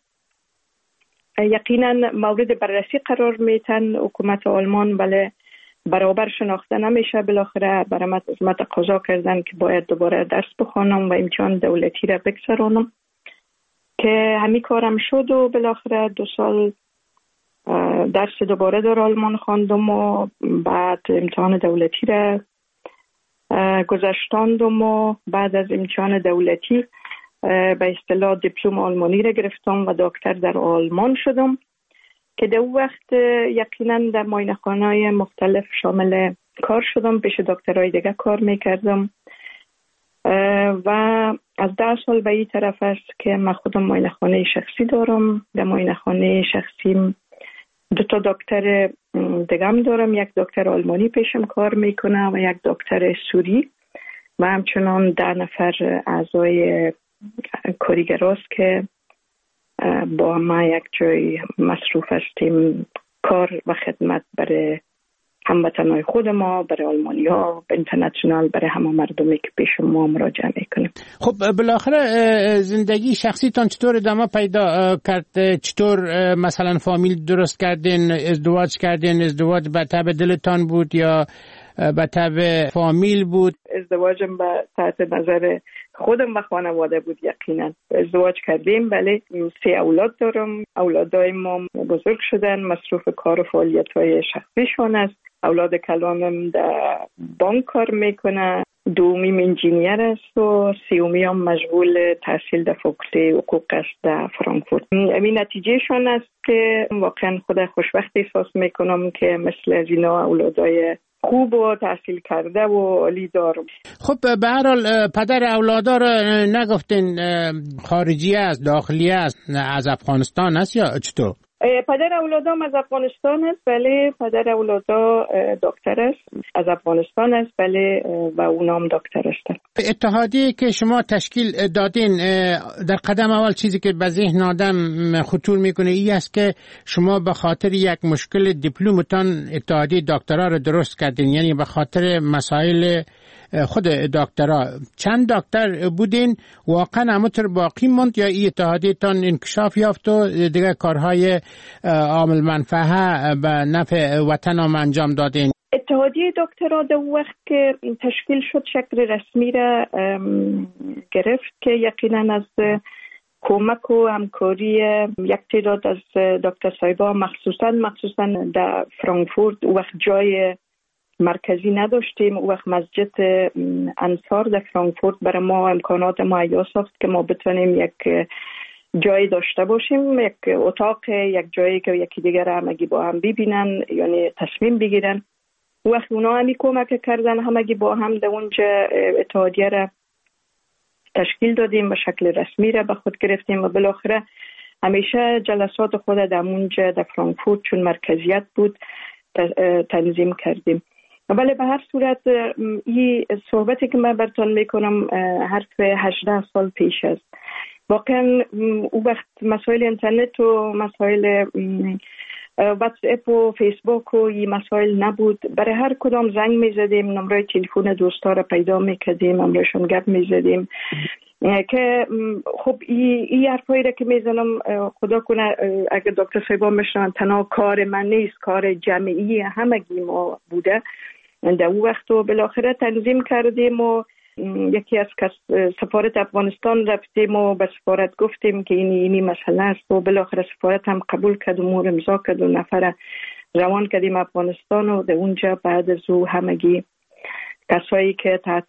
یقینا مورد بررسی قرار میتن حکومت آلمان، ولی برابر شناخته نمیشه. بالاخره برای من تقاضا کردن که باید دوباره درس بخوانم و امتحان دولتی را بگذرانم که همین کارم شد و بالاخره 2 سال درس دوباره در آلمان خواندم و بعد امتحان دولتی را گذشتاندم و بعد از امتحان دولتی به اصطلاح دیپلم آلمانی را گرفتم و دکتر در آلمان شدم که در اون وقت یقینا در معاینه‌خانه‌های مختلف شامل کار شدم، پیش دکترای دیگه کار میکردم و از 10 سال به این طرف است که من خودم معاینه‌خانه شخصی دارم. در معاینه‌خانه شخصیم 2 دکتر دیگم دارم، یک دکتر آلمانی پیشم کار میکنه و یک دکتر سوری و همچنان 10 نفر اعضای کارگراست که با ما یک جای مصروف هستیم کار و خدمت برای هموطنای خود ما، برای آلمانیا، اینترنشنال، برای همه مردمی که پیش ما مراجعه میکنیم. خب بالاخره زندگی شخصیتان چطور ادامه پیدا کرد؟ چطور مثلا فامیل درست کردین، ازدواج کردین؟ ازدواج به تبع دلتان بود یا به تبع فامیل بود؟ ازدواجم به تحت نظر خودم و خانواده بود. یقینا ازدواج کردیم، ولی 3 اولاد دارم. اولادای ما بزرگ شدن، مصروف کار و فعالیت‌های شخصیشون است. اولاد کلانم در بانک کار میکنه، دومیم انجینیر است و سیومی هم مشغول تحصیل در فاکولته حقوق است در فرانکفورت. این نتیجهشون است که واقعا خود خوشبخت احساس میکنم که مثل از اینا اولادای خوب و تحصیل کرده و عالی دارم. خب به هر حال پدر اولادا رو نگفتین خارجی است، داخلی است، از افغانستان است یا چطور؟ پدر اولادا از افغانستان است، بله. پدر اولادا دکتر است، از افغانستان است، بله، و اونا هم دکتر است. اتحادیه که شما تشکیل دادین، در قدم اول چیزی که به ذهن آدم خطور میکنه این است که شما به خاطر یک مشکل دیپلمتان اتحادیه دکترا رو درست کردین، یعنی به خاطر مسائل خود دکترا. چند دکتر بودین؟ واقعا همونطور باقی موند یا این اتحادیه تان انکشاف یافت و دیگه کارهای عامل منفعه به نفع وطن هم انجام دادین؟ اتحادیه دکترا در وقت که تشکیل شد شکل رسمی را گرفت که یقینا از کمک و همکاری یک تعداد از دکتر صاحبا، مخصوصا در فرانکفورت وقت جای مرکزی نداشتیم. وقت مسجد انصار در فرانکفورت برای ما امکانات مهیا ساخت که ما بتونیم یک جایی داشته باشیم، یک اتاق، یک جایی که یکی دیگر همگی با هم ببینن، یعنی تصمیم بگیرن. وقت اونا همی کمک کردن، همگی با هم در اونجا اتحادیه را تشکیل دادیم و شکل رسمی را به خود گرفتیم و بالاخره همیشه جلسات خود در اونجا در فرانکفورت چون مرکزیت بود تنظیم کردیم. ولی به هر صورت این صحبتی که من براتون میکنم حرف 18 سال پیش است. واقعا او وقت مسائل اینترنت و مسائل واتس اپ و فیسبوک و این مسائل نبود. برای هر کدام زنگ میزدیم، نمره تلفن دوستا را پیدا میکردیم، امرشون گپ میزدیم که خب این حرفایی را که میزنم خدا کنه اگر دکتر صاحبا میشنن تنها کار من نیست، کار جمعی همگی ما بوده. در اون وقت و بالاخره تنظیم کردیم و یکی از سفارت افغانستان رفتیم و به سفارت گفتیم که اینی مسئله است و بالاخره سفارت هم قبول کرد و مور امضا کرد و نفر روان کردیم افغانستان و در اونجا بعد از او همگی کسایی که تحت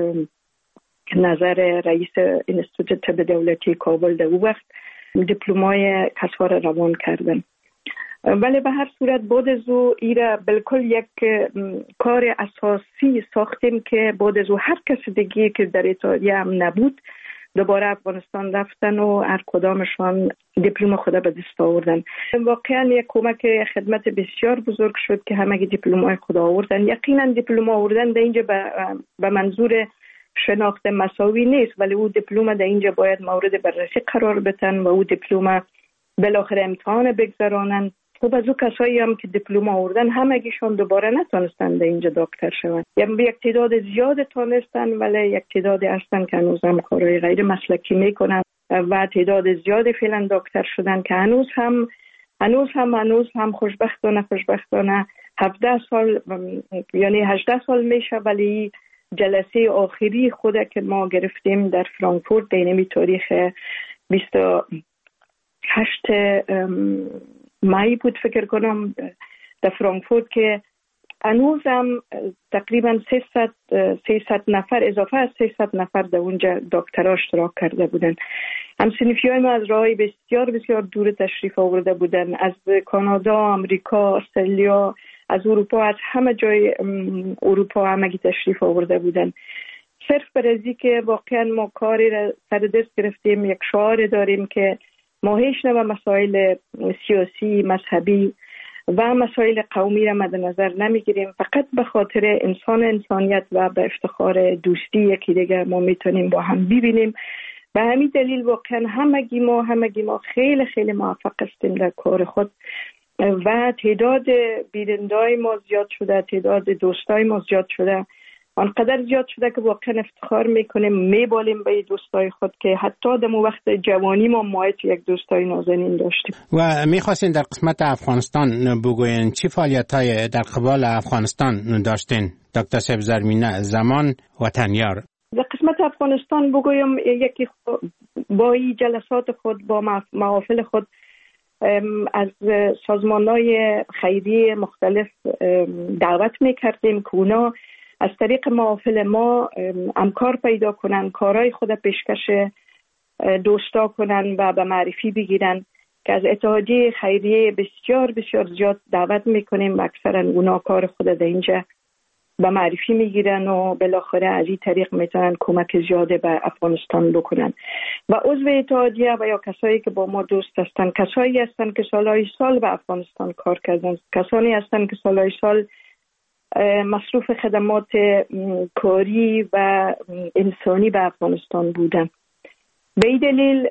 نظر رئیس انستیتوت طب دولتی کابل در اون وقت دیپلمای کسوار روان کردن. ولی به هر صورت بعد از او ایره بالکل یک کار اساسی ساختیم که بعد از او هر کس دیگه که در اتحادیه هم نبود دوباره افغانستان رفتن و هر کدامشان دیپلم خود به دست آوردن. واقعا یک کمک خدمت بسیار بزرگ شد که همگی دیپلم‌های خود آوردن. یقینا دیپلم آوردن در اینجا به منظور شناخت مساوی نیست، ولی او دیپلم در اینجا باید مورد بررسی قرار بدن و او دیپلم بالاخره امتحان بگذرانن. خب از او کسایی هم که دیپلم آوردن همگیشون دوباره نتونستن در اینجا دکتر شون. یک تعداد زیاد تونستن ولی یک تعداد هستن که هنوز هم کارهای غیر مسلکی میکنن و تعداد زیاد فعلا دکتر شدن که هنوز هم خوشبختانه 17 سال یعنی 18 سال میشه ولی جلسه آخری خود که ما گرفتیم در فرانکفورت در تاریخ 28 مای بود فکر کنم در فرانکفورت که هنوزم تقریبا 300 نفر اضافه از 300 نفر در اونجا دکترها اشتراک کرده بودن. هم‌صنفی‌های ما از راه‌های بسیار بسیار دور تشریف آورده بودن، از کانادا، آمریکا، استرالیا، از اروپا، از همه جای اروپا همگی تشریف آورده بودن. صرف برای که واقعا ما کاری را سر دست گرفتیم، یک شعار داریم که ما هیچ نوع مسائل سیاسی، مذهبی و مسائل قومی را مد نظر نمیگیریم، فقط به خاطر انسانیت و به افتخار دوستی یکی دیگر ما میتونیم با هم ببینیم. به همین دلیل واقعا همگی ما خیلی خیلی موفق هستیم در کار خود و تعداد بینندای ما زیاد شده، تعداد دوستای ما زیاد شده، آنقدر زیاد شده که واقعا افتخار میکنیم، میبالیم به دوستای خود که حتی در وقت جوانی ما یک دوستای نازنین داشتیم. و میخواستین در قسمت افغانستان بگوین چی فعالیت‌های در قبال افغانستان داشتین دکتر صاحب زرمینه زمان وطنیار؟ در قسمت افغانستان بگویم یکی با این جلسات خود، با محافل خود از سازمان‌های خیریه مختلف دعوت میکردیم که اونا از طریق محافل ما امکار پیدا کنن، کارهای خود پیشکش دوستا کنن و به معرفی بگیرن که از اتحادیه خیریه بسیار بسیار زیاد دعوت میکنیم و اکثرا اونا کار خود در اینجا به معرفی میگیرن و بالاخره از این طریق میتونن کمک زیاده به افغانستان بکنن. و عضو اتحادیه و یا کسایی که با ما دوست هستن، کسایی هستن که سالهای سال به افغانستان کار کردن، کسانی هستن که سالهای سال مصروف خدمات کاری و انسانی به افغانستان بودن. به این دلیل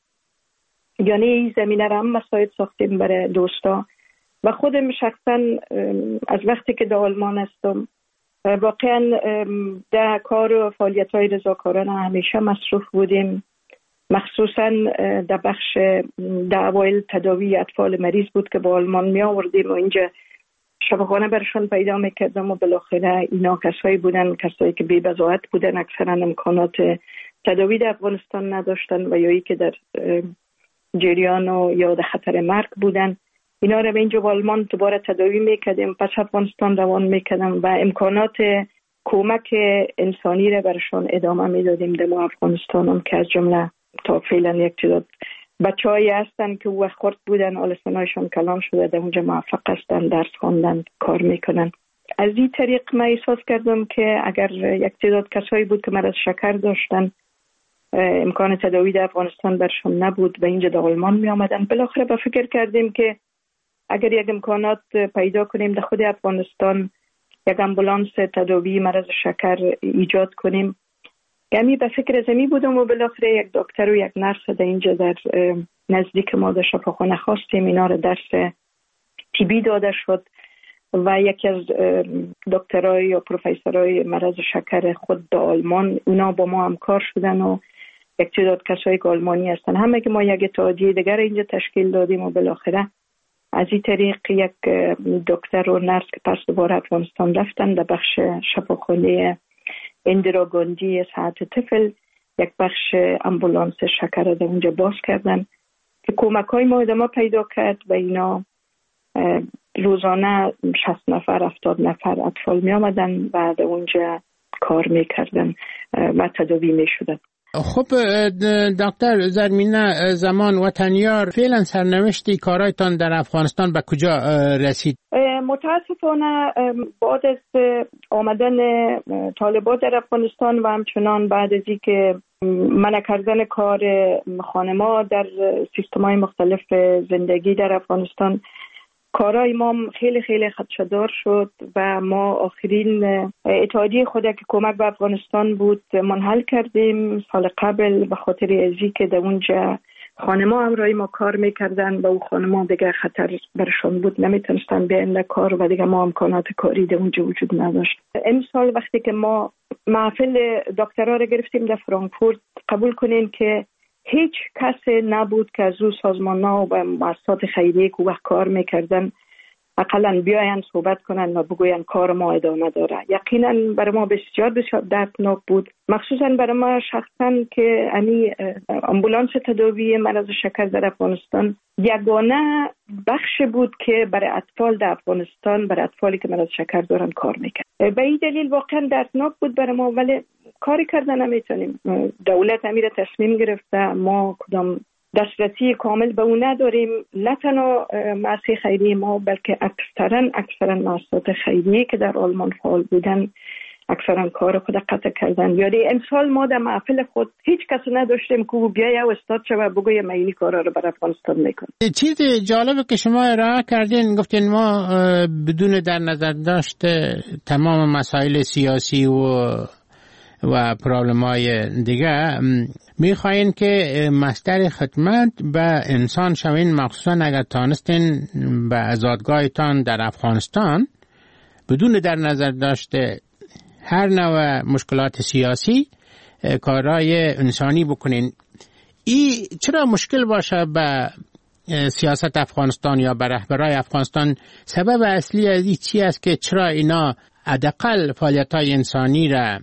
یعنی این زمینه را هم مساعد ساختیم برای دوستا و خودم شخصا از وقتی که در آلمان هستم واقعا در کار و فعالیت‌های رضاکارانه همیشه مصروف بودیم، مخصوصا در بخش اوایل تداوی اطفال مریض بود که با آلمان می آوردیم و اینجا شفاخانه برشان پیدا میکردم و بالاخره اینا کسایی بودن، کسایی که بی بضاعت بودن، اکثرا امکانات تداوی در افغانستان نداشتن و یا که در جریان و یا در خطر مرگ بودن. اینا رو به اینجا با آلمان دوباره تداوی میکردیم، پس افغانستان روان میکردم و امکانات کمک انسانی رو برشان ادامه میدادیم در افغانستان هم که از جمله تا فعلا یک تعداد بچه‌هایی هستن که وقت خورد بودن، آلسانایشان کلان شده، در اونجا موفق هستن، درس خواندن، کار میکنن. از این طریق من احساس کردم که اگر یک تعداد کسایی بود که مرض شکر داشتن، امکان تداوی در افغانستان برشون نبود و اینجا در آلمان می آمدن، بالاخره به فکر کردیم که اگر یک امکانات پیدا کنیم در خود افغانستان، یک امبولانس تداوی مرض شکر ایجاد کنیم. یعنی به فکر زمی بودم و بالاخره یک دکتر و یک نرس در اینجا در نزدیک ما در شفاخانه خواستیم، اینا رو درس طبی داده شد و یکی از دکترای یا پروفسورای مرض شکر خود در آلمان اونا با ما همکار شدن و یک تعداد کسایی که آلمانی هستن، همه که ما یک اتحادیه دیگر اینجا تشکیل دادیم و بالاخره از این طریق یک دکتر و نرس که پس دوباره افغانستان رفتن در بخش شفاخانه اندرا گاندی صحت طفل یک بخش امبولانس شکر در اونجا باز کردن که کمک های ما ادامه پیدا کرد و اینا روزانه 60 نفر 70 نفر اطفال می آمدن و در اونجا کار می کردن و تداوی می شدن. خب دکتر زرمینه زمان وطنیار، فعلا سرنوشتی کارایتان در افغانستان به کجا رسید؟ متاسفانه بعد از آمدن طالبان در افغانستان و همچنان بعد از اینکه منع کردن کار خانما در سیستم‌های مختلف زندگی در افغانستان، کارهای ما خیلی خیلی خدشه‌دار شد و ما آخرین اتحادیه خود که کمک به افغانستان بود منحل کردیم سال قبل به خاطر ازی که در اونجا خانما همراهی ما کار میکردن و او خانما دیگه خطر برشان بود، نمیتونستن بیان کار و دیگه ما امکانات کاری در اونجا وجود نداشت. امسال وقتی که ما محفل دکترها رو گرفتیم در فرانکفورت، قبول کنین که هیچ کس نبود که از او سازمان‌ها و مؤسسات خیریه که وقت کار میکردن اقلا بیاین صحبت کنن و بگوین کار ما ادامه داره. یقینا برای ما بسیار بسیار دردناک بود، مخصوصا برای ما شخصا که امبولانس تداوی مرض شکر در افغانستان یگانه بخش بود که برای اطفال در افغانستان، برای اطفالی که مرض شکر دارن کار میکرد. به این دلیل واقعا دردناک بود برای ما، ولی کاری کردن نمیتونیم. دولت امیر تصمیم گرفته، ما کدام دسترسی کامل به اون نداریم، نه تنها مؤسسه خیریه ما بلکه اکثرا مؤسسات خیریه که در آلمان فعال بودن اکثرا کار خود قطع کردن. یعنی امسال ما در محفل خود هیچ کس نداشتیم که او بیایه و استاد شوه بگویه ما اینی کارا رو برای افغانستان میکنم. چیز جالبه که شما ارائه کردین، گفتین ما بدون در نظر داشت تمام مسائل سیاسی و و پرابلم های دیگه، میخواین که مصدر خدمت به انسان شوین، مخصوصا اگر تانستین به آزادگاهتان در افغانستان بدون در نظر داشته هر نوع مشکلات سیاسی کارهای انسانی بکنین. این چرا مشکل باشه به سیاست افغانستان یا به رهبرای افغانستان؟ سبب اصلی از این چی است که چرا اینا حداقل فعالیت‌های انسانی را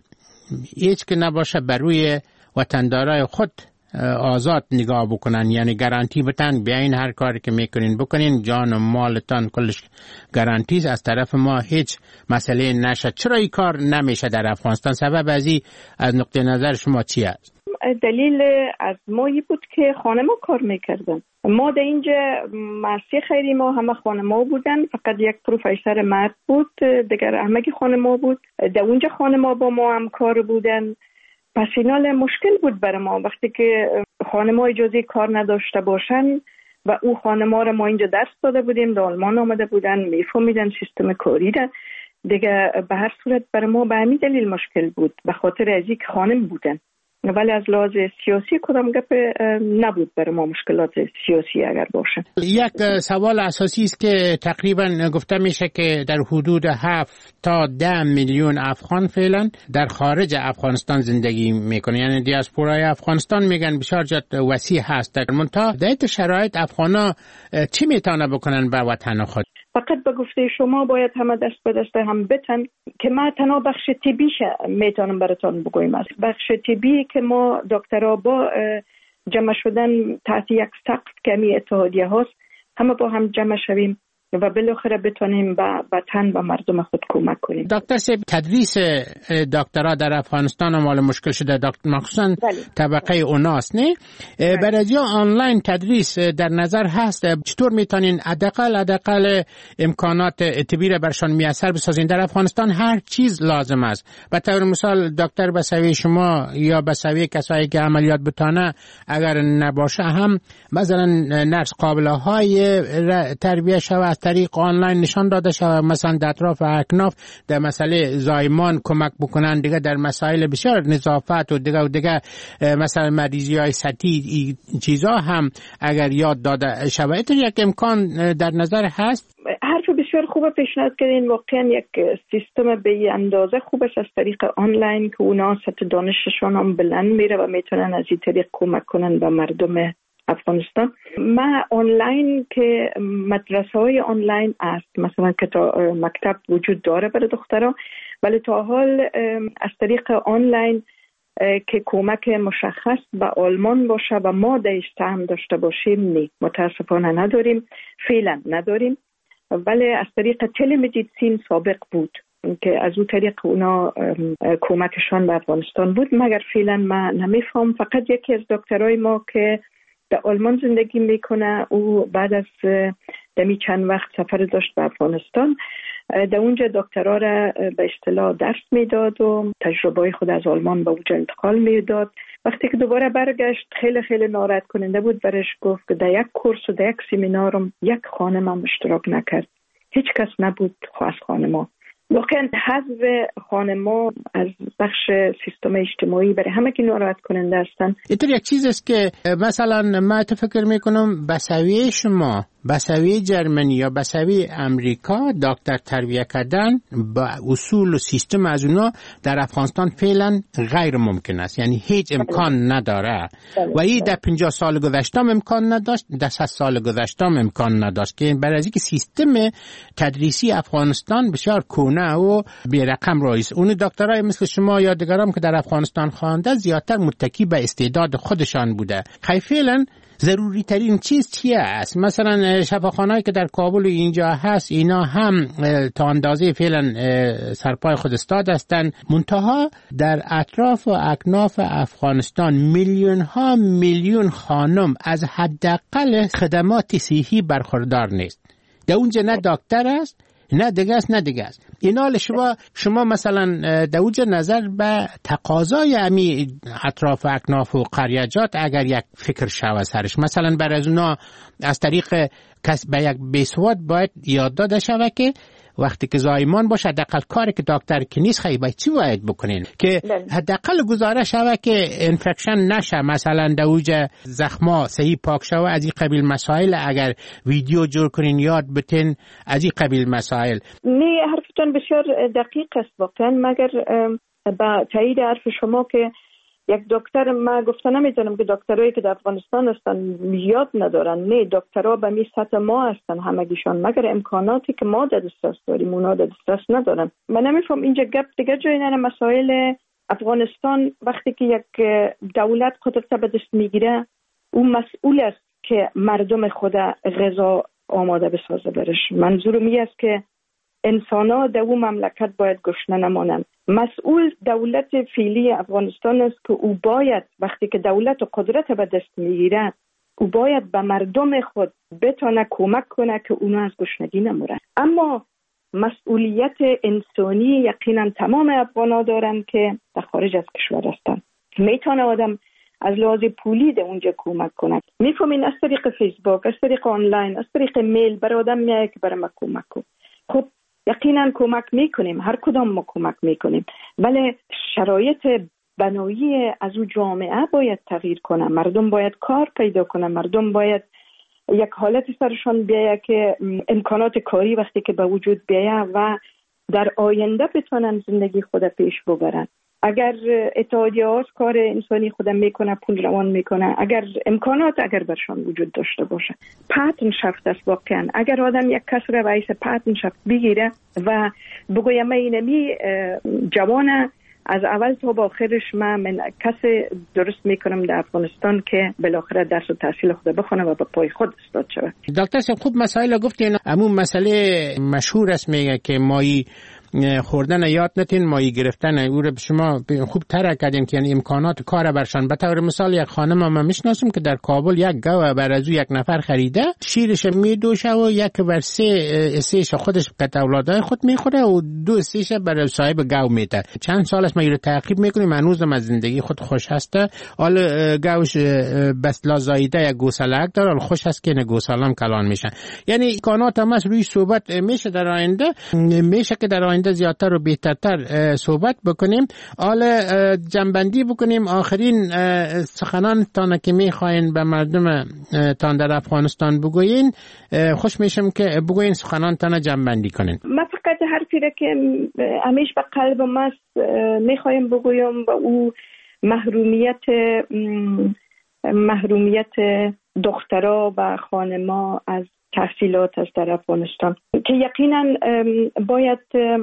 هیچ که نباشه بر روی وطندارای خود آزاد نگاه بکنن، یعنی گارانتی بتن بیاین هر کاری که میکنین بکنین، جان و مالتان کلش گارانتی است، از طرف ما هیچ مسئله نشه. چرا این کار نمیشه در افغانستان؟ سبب از این از نقطه نظر شما چی است؟ دلیل از مایی بود که خانما کار میکردن. ما در اینجا مرسی خیری ما همه خانما بودن، فقط یک پروفیسور مرد بود، دیگر همه خانما بود. در اونجا خانما با ما هم کار بودن. پس اینال مشکل بود برای ما وقتی که خانما اجازه کار نداشته باشن و او خانما را ما اینجا درس داده بودیم، در آلمان آمده بودن، میفهمیدن سیستم کاری را دیگه. به هر صورت برای ما به همین دلیل مشکل بود، به خاطر از اینکه خانم بودن. ولی از لحاظ سیاسی کدام گپ نبود برای ما مشکلات سیاسی اگر باشه. یک سوال اساسی است که تقریبا گفته میشه که در حدود 7 تا 10 میلیون افغان فعلا در خارج افغانستان زندگی میکنه، یعنی دیاسپورای افغانستان میگن بسیار جد وسیع هست. در منتها در شرایط افغانا چی میتونه بکنن به وطن خود؟ فقط به گفته شما باید همه دست به دست هم بتن که ما تنها بخش طبی میتونم براتون بگویم است. بخش طبی که ما دکترها با جمع شدن تحت یک سقف کمی اتحادیه هاست، همه با هم جمع شویم و بالاخره بتونیم به وطن و مردم خود کمک کنیم. دکتر صاحب، تدریس دکترا در افغانستان مال مشکل شده، مخصوصا طبقه اوناست نه؟ برای آنلاین تدریس در نظر هست. چطور میتونین حداقل امکانات طبی را برشان میسر بسازین؟ در افغانستان هر چیز لازم است. به طور مثال دکتر به سوی شما یا به سوی کسایی که عملیات بتانه اگر نباشه هم مثلا نرس قابله های تربیه شود طریق آنلاین نشان داده شود، مثلا در اطراف اکناف در مسئله زایمان کمک بکنن، دیگه در مسائل بسیار نظافت و دیگه مثلا مریضی های سطحی چیزا هم اگر یاد داده شود. یک امکان در نظر هست؟ حرف بسیار خوب پیشنهاد کردین. واقعا یک سیستم به اندازه خوب است از طریق آنلاین که اونا سطح دانششون هم بلند میره و میتونن از این طریق کمک کنن به مردم افغانستان. ما آنلاین که مدرسه های آنلاین است، مثلا مکتب وجود داره برای دخترها، ولی تا حال از طریق آنلاین که کمک مشخص به آلمان باشه و ما درش سهم داشته باشیم نه، متاسفانه نداریم، فعلا نداریم. ولی از طریق تلمدیسین سابق بود که از اون طریق اونا کمکشان به افغانستان بود، مگر فعلا ما نمیفهم. فقط یکی از دکترای ما که در آلمان زندگی میکنه، او بعد از دمی چند وقت سفر داشت به افغانستان، در اونجا دکترها را به اصطلاح درس میداد و تجربه خود از آلمان به اونجا انتقال میداد. وقتی که دوباره برگشت خیلی ناراحت کننده بود. برش گفت که در یک کورس و در یک سمینارم یک خانم هم اشتراک نکرد، هیچ کس نبود از خانما. واقعا حذف خانما از بخش سیستم اجتماعی برای همه که ناراحت کننده هستن. اینطور یک چیز است که مثلا من فکر میکنم به سویه شما، به سویه جرمنی یا به سویه امریکا دکتر تربیه کردن با اصول و سیستم از اونا در افغانستان فعلا غیر ممکن است، یعنی هیچ امکان نداره. و این در 50 سال گذشته امکان نداشت، در 100 سال گذشته امکان نداشت، که برای اینکه سیستم تدریسی افغانستان بسیار کهنه و بی‌رقم رایز. اون دکترای مثل شما یا دیگران که در افغانستان خوانده زیادتر متکی به استعداد خودشان بوده. فعلا ضروری ترین چیز چیه است؟ مثلا شفاخانه‌ای که در کابل و اینجا هست، اینا هم تا اندازه فعلا سرپای خود استاد هستند، منتها در اطراف و اکناف افغانستان میلیون خانم از حداقل خدمات صحی برخوردار نیست. در اونجا نه دکتر است، نه دیگه است. اینا شما مثلا در اونجا نظر به تقاضای امی اطراف اکناف و قریجات اگر یک فکر شوه سرش، مثلا برای از اونا از طریق به یک بیسواد باید یاد داده شوه که وقتی که زایمان باشه حداقل کاری که دکتر که نیست خیلی باید چی باید بکنین که حداقل گزارش شوه که انفکشن نشه، مثلا دوجه زخما صحیح پاک شوه، از این قبیل مسائل اگر ویدیو جور کنین یاد بتین از این قبیل مسائل. نه حرفتون بسیار دقیق است واقعا، مگر با تایید حرف شما که یک دکتر، ما گفته نمیتونم که دکترایی که در افغانستان هستن یاد ندارن، نه دکترها به می سطح ما هستن همگیشان، مگر امکاناتی که ما در دسترس داریم اونا در دسترس ندارن. من نمیفهم اینجا گپ دیگه جای نه. مسائل افغانستان وقتی که یک دولت قدرت به دست میگیره اون مسئول است که مردم خود غذا آماده بسازه برش. منظورم این است که انسان‌ها در اون مملکت باید گشنه نمانند. مسئول دولت فعلی افغانستان است که او باید وقتی که دولت و قدرت به دست میگیره او باید به مردم خود بتونه کمک کنه که اونا از گشنگی نمورن. اما مسئولیت انسانی یقینا تمام افغان‌ها دارن که در خارج از کشور هستن. میتونه آدم از لحاظ پولی در اونجا کمک کنه. میفهمین از طریق فیسبوک، از طریق آنلاین، از طریق میل بر آدم میگه که برای ما کمک کن. خب یقینا کمک میکنیم، هر کدام ما کمک میکنیم، ولی شرایط بنایی از او جامعه باید تغییر کنه. مردم باید کار پیدا کنه، مردم باید یک حالت سرشان بیایه که امکانات کاری وقتی که به وجود بیایه و در آینده بتونن زندگی خود پیش ببرن. اگر اتحادیه ها کار انسانی خودم میکنه، پول روان میکنه، اگر امکانات اگر برشان وجود داشته باشه، پارتنرشافت است واقعا. اگر آدم یک کس را رئیس پارتنرشافت بگیره و بگویه من اینمی جوانه از اول تا با آخرش من کس درست میکنم در افغانستان که بالاخره درس و تحصیل خود بخونه و به پای خود استاد شود. دکتر صاحب خوب مسائل گفتین. همون مسئله مشهور است میگه که مایی خوردن یاد نتین، مایی گرفتن او رو شما خوب ترک کردین که یعنی امکانات کار برشان. به طور مثال یک خانم ما میشناسم که در کابل یک گاو بر از یک نفر خریده، شیرش میدوشه و یک بر سهش خودش که اولادای خود میخوره و دو سهش بر صاحب گاو میده. چند سال است ما رو تعقیب میکنیم، هنوزم از زندگی خود خوش هسته. حال گاوش بس لازایده یک گوسلک داره، حال خوش هست که نه گوسالم کلان میشن. یعنی امکانات هم روی صحبت میشه در آینده، میشه که در آینده زیادتر و بهترتر صحبت بکنیم. حالا جنبندی بکنیم. آخرین سخنان تان که میخواین به مردم تان در افغانستان بگوین، خوش میشم که بگوین سخنان تان جنبندی کنین. من فقط حرفی را که همیشه به قلب ما میخوایم بگویم و او محرومیت دخترها و خانما از تحصیلات است در افغانستان، که یقینا باید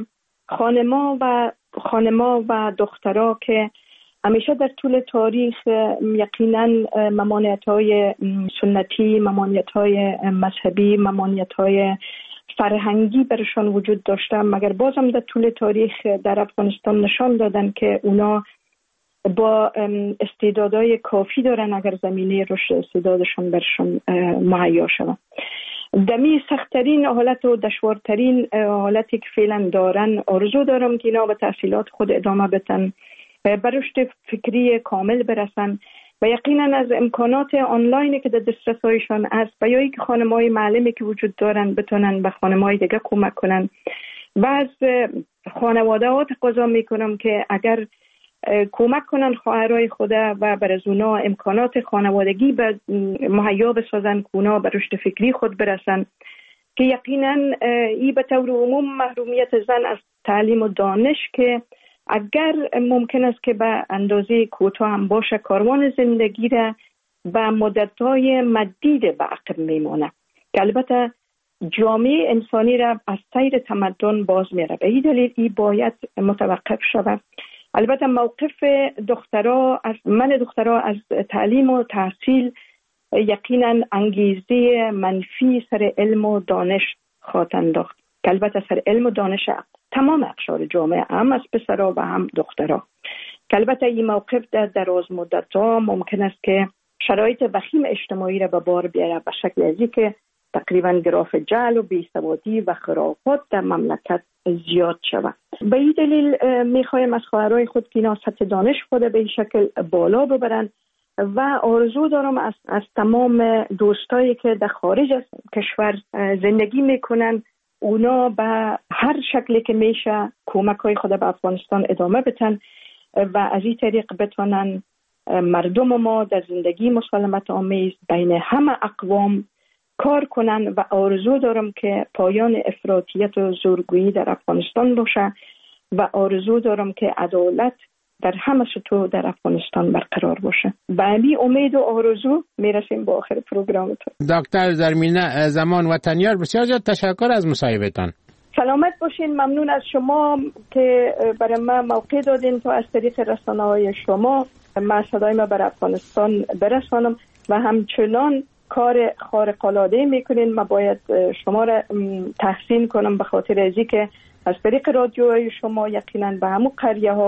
خانما و دخترها که همیشه در طول تاریخ یقینا ممانعت‌های سنتی، ممانعت‌های مذهبی، ممانعت‌های فرهنگی برشان وجود داشته، مگر بازم در طول تاریخ در افغانستان نشان دادن که اونا با استعدادهای کافی دارن اگر زمینه رشد استعدادشان برشان مهیا شود. دمی سخت‌ترین حالت و دشوارترین حالتی که فعلا دارن، آرزو دارم که اینا به تحصیلات خود ادامه بدن، به رشد فکری کامل برسن و یقینا از امکانات آنلاینی که در دسترسایشان است و یا اینکه خانم‌های معلمی که وجود دارن بتونن به خانم‌های دیگه کمک کنن. و از خانواده‌ها تقاضا میکنم که اگر کمک کنن خواهرای خدا و بر از اونا امکانات خانوادگی به مهیا بسازن که اونا به رشد فکری خود برسن، که یقینا ای به طور عموم محرومیت زن از تعلیم و دانش که اگر ممکن است که به اندازه کوتاه هم باشه کاروان زندگی را به مدت‌های مدید به عقب میمونه، که البته جامعه انسانی را از سیر تمدن باز میره. به این دلیل ای باید متوقف شود. البته موقف دخترها از تعلیم و تحصیل یقینا انگیزه منفی سر علم و دانش خواهد انداخت، که البته سر علم و دانش تمام اقشار جامعه، هم از پسرها و هم دخترها، که البته این موقف در دراز مدت‌ها ممکن است که شرایط وخیم اجتماعی را به بار بیاره به شکل ازی که تقریبا گراف جهل و بیسوادی و خرافات در مملکت زیاد شود. به این دلیل میخوایم از خواهرای خود که اینا سطح دانش خود به این شکل بالا ببرن و آرزو دارم از تمام دوستایی که در خارج از کشور زندگی میکنن اونا به هر شکلی که میشه کمک های خود به افغانستان ادامه بدن و از این طریق بتونن مردم ما در زندگی مسالمت آمیز بین همه اقوام کار کنن و آرزو دارم که پایان افراطیت و زورگویی در افغانستان باشه و آرزو دارم که عدالت در همه سطوح در افغانستان برقرار باشه. به همین امید و آرزو میرسیم به آخر پروگرامتون. دکتر زرمینه زمان وطنیار، بسیار زیاد تشکر از مصاحبهتان. سلامت باشین. ممنون از شما که برای ما موقع دادین تا از طریق رسانه‌های شما من صدای ما بر افغانستان برسانم و همچنان کار خارق‌العاده میکنین. من باید شما را تحسین کنم به خاطر ازی که از طریق رادیوهای شما یقینا به همون قریه ها